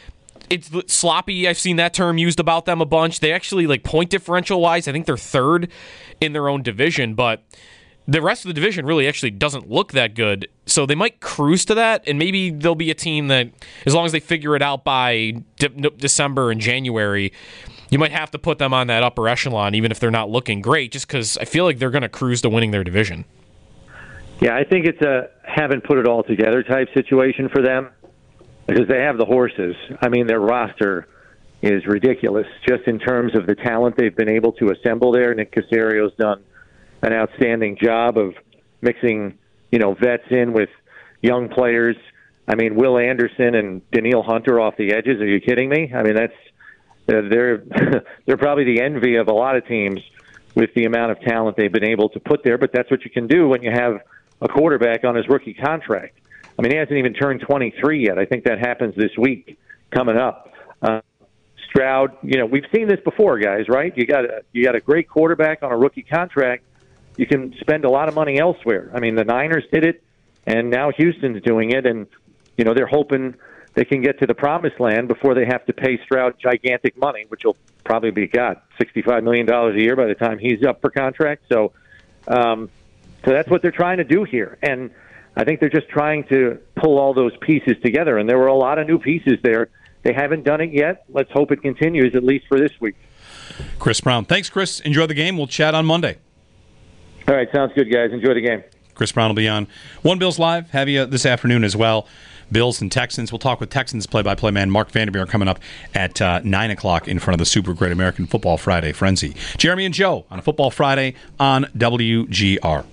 it's sloppy. I've seen that term used about them a bunch. They actually, like, point differential wise, I think they're third in their own division, but the rest of the division really actually doesn't look that good. So they might cruise to that, and maybe they'll be a team that, as long as they figure it out by de- December and January, you might have to put them on that upper echelon, even if they're not looking great, just because I feel like they're going to cruise to winning their division. Yeah, I think it's a haven't put it all together type situation for them because they have the horses. I mean, their roster is ridiculous just in terms of the talent they've been able to assemble there. Nick Casario's done an outstanding job of mixing, you know, vets in with young players. I mean, Will Anderson and Daniil Hunter off the edges. Are you kidding me? I mean, that's uh, they're they're probably the envy of a lot of teams with the amount of talent they've been able to put there. But that's what you can do when you have a quarterback on his rookie contract. I mean, he hasn't even turned twenty-three yet. I think that happens this week coming up. Uh, Stroud, you know, we've seen this before, guys, right? You got a, you got a great quarterback on a rookie contract. You can spend a lot of money elsewhere. I mean, the Niners did it, and now Houston's doing it, and, you know, they're hoping they can get to the promised land before they have to pay Stroud gigantic money, which will probably be, God, sixty-five million dollars a year by the time he's up for contract. So, um, so that's what they're trying to do here. And I think they're just trying to pull all those pieces together, and there were a lot of new pieces there. They haven't done it yet. Let's hope it continues, at least for this week. Chris Brown. Thanks, Chris. Enjoy the game. We'll chat on Monday. All right, sounds good, guys. Enjoy the game. Chris Brown will be on One Bills Live. Have you this afternoon as well. Bills and Texans. We'll talk with Texans play-by-play man Mark Vandermeer coming up at uh, nine o'clock in front of the Super Great American Football Friday Frenzy. Jeremy and Joe on a Football Friday on W G R.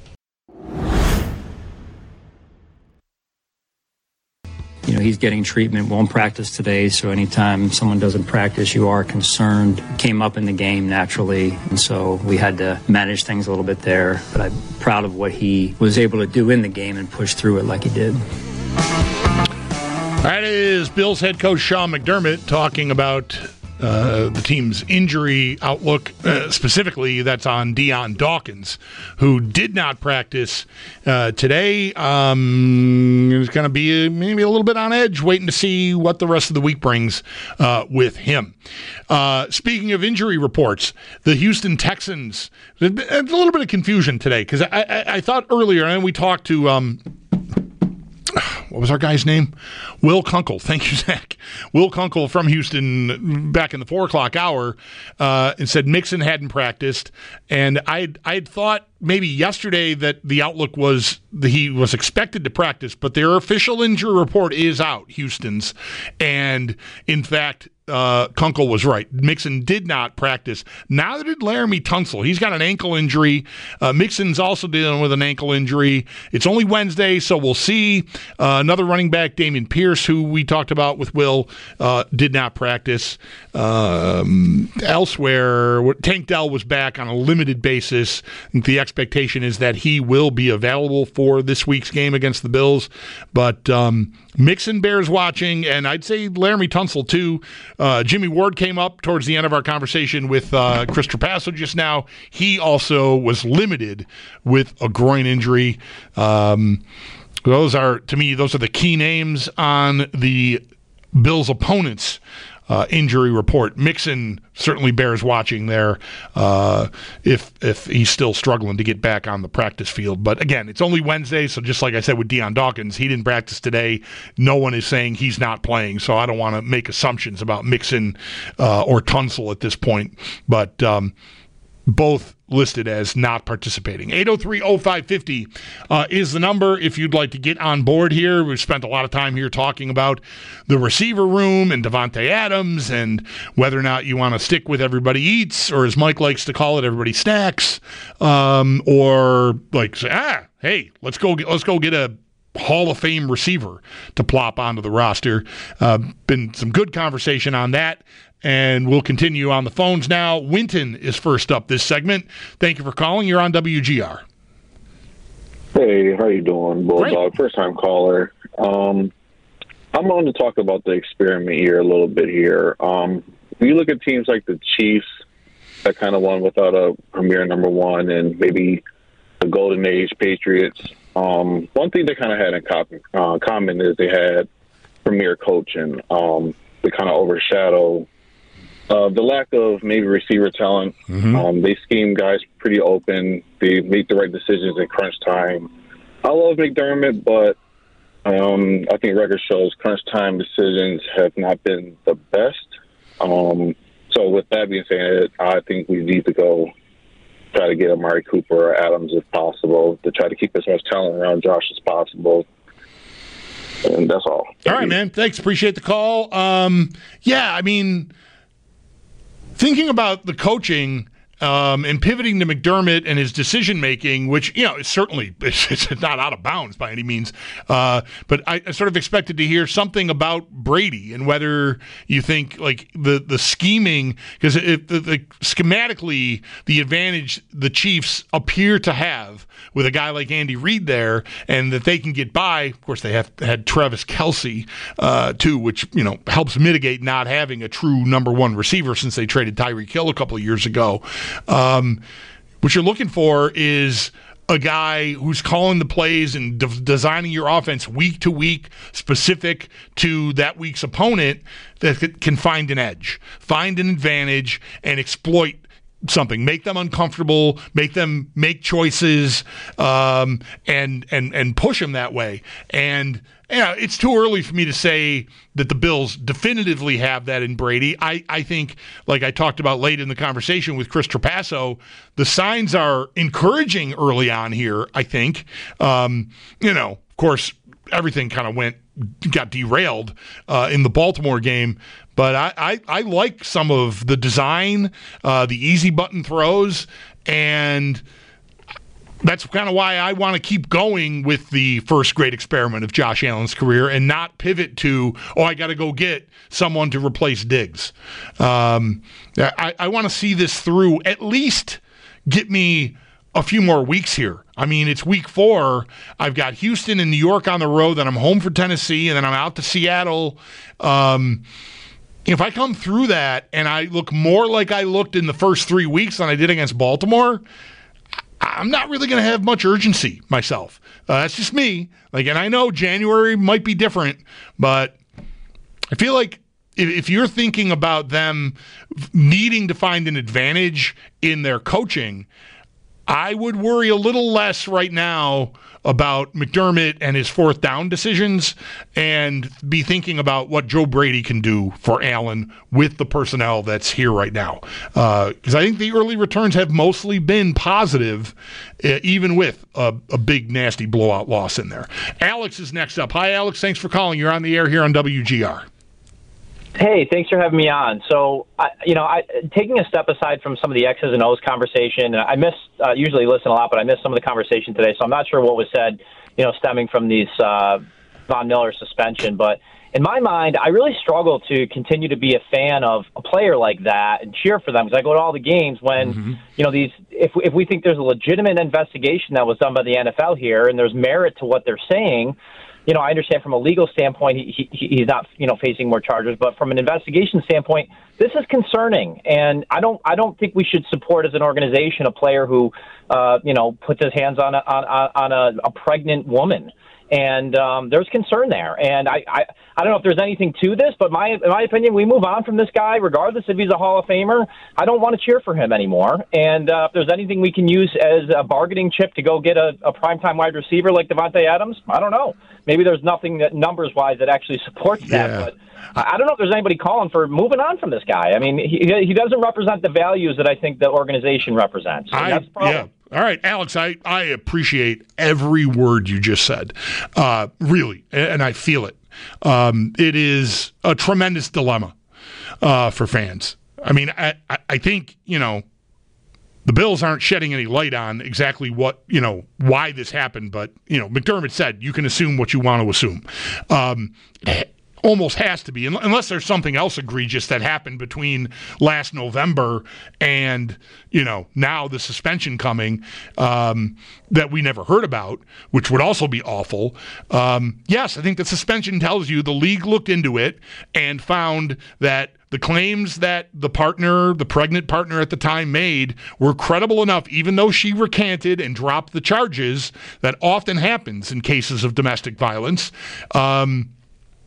You know, he's getting treatment, won't practice today, so anytime someone doesn't practice, you are concerned. Came up in the game naturally, and so we had to manage things a little bit there. But I'm proud of what he was able to do in the game and push through it like he did. That is Bills head coach Sean McDermott talking about uh, the team's injury outlook. Uh, specifically, that's on Dion Dawkins, who did not practice uh, today. Um, it's going to be a, maybe a little bit on edge, waiting to see what the rest of the week brings uh, with him. Uh, speaking of injury reports, the Houston Texans, a little bit of confusion today because I, I, I thought earlier, and we talked to um, what was our guy's name? Will Kunkel. Thank you, Zach. Will Kunkel from Houston back in the four o'clock hour uh, and said Mixon hadn't practiced. And I I thought maybe yesterday that the outlook was that he was expected to practice, but their official injury report is out, Houston's. And in fact, Uh, Kunkel was right. Mixon did not practice. Neither did Laramie Tunsil. He's got an ankle injury. Uh, Mixon's also dealing with an ankle injury. It's only Wednesday, so we'll see. Uh, another running back, Dameon Pierce, who we talked about with Will, uh, did not practice. Um, elsewhere, Tank Dell was back on a limited basis. I think the expectation is that he will be available for this week's game against the Bills. But um, Mixon bears watching, and I'd say Laramie Tunsil too. Uh, Jimmy Ward came up towards the end of our conversation with uh, Chris Trapasso just now. He also was limited with a groin injury. Um, those are, to me, those are the key names on the Bills' opponents' Uh, injury report. Mixon certainly bears watching there uh, if if he's still struggling to get back on the practice field. But again, it's only Wednesday, so just like I said with Dion Dawkins, he didn't practice today. No one is saying he's not playing, so I don't want to make assumptions about Mixon uh, or Tunsil at this point. But um, both listed as not participating. eight oh three oh five five oh uh, is the number if you'd like to get on board here. We've spent a lot of time here talking about the receiver room and Davante Adams and whether or not you want to stick with everybody eats, or as Mike likes to call it, everybody snacks, um, or like say, ah, hey, let's go get, let's go get a Hall of Fame receiver to plop onto the roster. Uh, been some good conversation on that. And we'll continue on the phones now. Winton is first up this segment. Thank you for calling. You're on W G R. Hey, how you doing, Bulldog? First-time caller. Um, I'm on to talk about the experiment year a little bit here. Um, when you look at teams like the Chiefs that kind of won without a premier number one, and maybe the Golden Age Patriots, um, one thing they kind of had in common, uh, common is they had premier coaching. Um, to kind of overshadow uh, the lack of maybe receiver talent. Mm-hmm. Um, they scheme guys pretty open. They make the right decisions in crunch time. I love McDermott, but um, I think record shows crunch time decisions have not been the best. Um, so with that being said, I think we need to go try to get Amari Cooper or Adams if possible to try to keep as much talent around Josh as possible. And that's all. All right, man. Thanks. Appreciate the call. Um, yeah, I mean, thinking about the coaching um, and pivoting to McDermott and his decision-making, which, you know, is certainly it's, it's not out of bounds by any means, uh, but I, I sort of expected to hear something about Brady and whether you think, like, the, the scheming, because the, the, schematically, the advantage the Chiefs appear to have with a guy like Andy Reid there, and that they can get by. Of course, they have had Travis Kelce, uh, too, which, you know, helps mitigate not having a true number one receiver since they traded Tyreek Hill a couple of years ago. Um, what you're looking for is a guy who's calling the plays and de- designing your offense week to week, specific to that week's opponent, that can find an edge, find an advantage, and exploit something, make them uncomfortable, make them make choices, um, and and and push them that way. And yeah, it's too early for me to say that the Bills definitively have that in Brady. I, I think, like I talked about late in the conversation with Chris Trapasso, the signs are encouraging early on here, I think. Um, you know, of course, everything kind of went, got derailed uh, in the Baltimore game. But I, I, I like some of the design, uh, the easy button throws, and that's kind of why I want to keep going with the first great experiment of Josh Allen's career and not pivot to, oh, I got to go get someone to replace Diggs. Um, I, I want to see this through, at least get me a few more weeks here. I mean, it's week four. I've got Houston and New York on the road, then I'm home for Tennessee, and then I'm out to Seattle. Um, if I come through that and I look more like I looked in the first three weeks than I did against Baltimore, I'm not really going to have much urgency myself. Uh, that's just me. Like, and I know January might be different, but I feel like if, if you're thinking about them needing to find an advantage in their coaching, I would worry a little less right now about McDermott and his fourth down decisions and be thinking about what Joe Brady can do for Allen with the personnel that's here right now. Because uh, I think the early returns have mostly been positive, uh, even with a, a big, nasty blowout loss in there. Alex is next up. Hi, Alex. Thanks for calling. You're on the air here on W G R. Hey, thanks for having me on. So, I, you know, I, taking a step aside from some of the X's and O's conversation, I miss, uh, usually listen a lot, but I missed some of the conversation today, so I'm not sure what was said, you know, stemming from these uh, Von Miller suspension. But in my mind, I really struggle to continue to be a fan of a player like that and cheer for them, because I go to all the games when, mm-hmm. you know, these, if, if we think there's a legitimate investigation that was done by the N F L here and there's merit to what they're saying, you know, I understand from a legal standpoint, he, he, he's not, you know, facing more charges. But from an investigation standpoint, this is concerning, and I don't, I don't think we should support as an organization a player who, uh, you know, puts his hands on a, on, on a, a pregnant woman. And um, there's concern there. And I, I, I don't know if there's anything to this, but my, in my opinion, we move on from this guy, regardless if he's a Hall of Famer. I don't want to cheer for him anymore. And uh, if there's anything we can use as a bargaining chip to go get a, a primetime wide receiver like Davante Adams, I don't know. Maybe there's nothing that numbers-wise that actually supports that. Yeah. But I don't know if there's anybody calling for moving on from this guy. I mean, he, he doesn't represent the values that I think the organization represents. And I, that's the problem. Yeah. All right, Alex, I, I appreciate every word you just said, uh, really, and I feel it. Um, it is a tremendous dilemma uh, for fans. I mean, I, I think, you know, the Bills aren't shedding any light on exactly what, you know, why this happened, but, you know, McDermott said you can assume what you want to assume. Um Almost has to be, unless there's something else egregious that happened between last November and, you know, now the suspension coming um, that we never heard about, which would also be awful. Um, yes, I think the suspension tells you the league looked into it and found that the claims that the partner, the pregnant partner at the time made were credible enough, even though she recanted and dropped the charges that often happens in cases of domestic violence. Um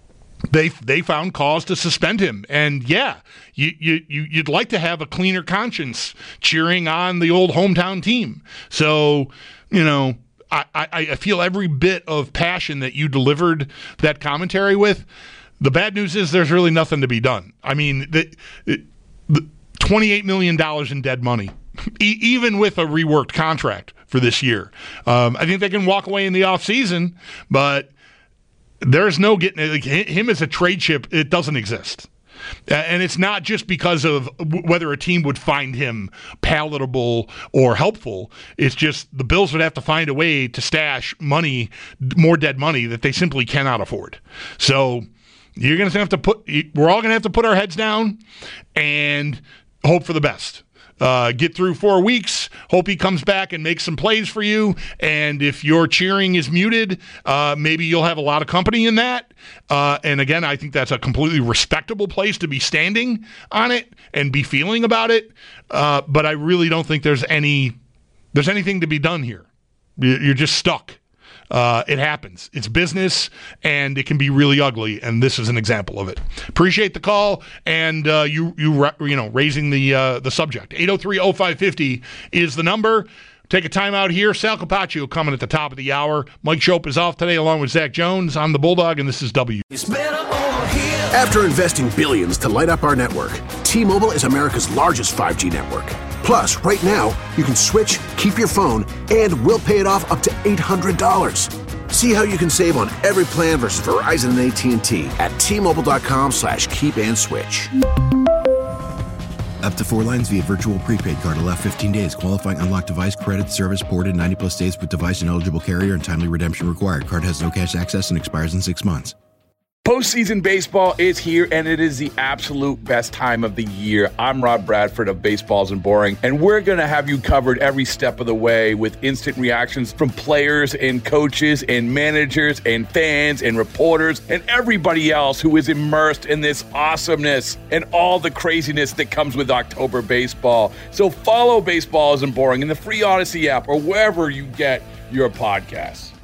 they they found cause to suspend him. And yeah, you, you, you, you'd like to have a cleaner conscience cheering on the old hometown team. So, you know, I, I, I feel every bit of passion that you delivered that commentary with. The bad news is there's really nothing to be done. I mean, the, the twenty-eight million dollars in dead money, e- even with a reworked contract for this year. Um, I think they can walk away in the offseason, but there's no getting like, him as a trade chip. It doesn't exist. Uh, and it's not just because of w- whether a team would find him palatable or helpful. It's just the Bills would have to find a way to stash money, more dead money that they simply cannot afford. So you're going to have to put, we're all going to have to put our heads down and hope for the best. Uh, get through four weeks, hope he comes back and makes some plays for you. And if your cheering is muted, uh, maybe you'll have a lot of company in that. Uh, and again, I think that's a completely respectable place to be standing on it and be feeling about it. Uh, but I really don't think there's any there's anything to be done here. You're just stuck. Uh, it happens. It's business, and it can be really ugly, and this is an example of it. Appreciate the call, and uh, you you you know raising the uh, the subject. eight oh three oh five five oh is the number. Take a time out here. Sal Capaccio coming at the top of the hour. Mike Shope is off today along with Zach Jones. I'm the Bulldog, and this is W. After investing billions to light up our network, T-Mobile is America's largest five G network. Plus, right now, you can switch, keep your phone, and we'll pay it off up to eight hundred dollars. See how you can save on every plan versus Verizon and A T and T at T-Mobile.com slash keep and switch. Up to four lines via virtual prepaid card. Allow fifteen days. Qualifying unlocked device credit service ported ninety plus days with device and eligible carrier and timely redemption required. Card has no cash access and expires in six months. Postseason baseball is here, and it is the absolute best time of the year. I'm Rob Bradford of Baseballs and Boring, and we're going to have you covered every step of the way with instant reactions from players and coaches and managers and fans and reporters and everybody else who is immersed in this awesomeness and all the craziness that comes with October baseball. So follow Baseballs and Boring in the free Odyssey app or wherever you get your podcasts.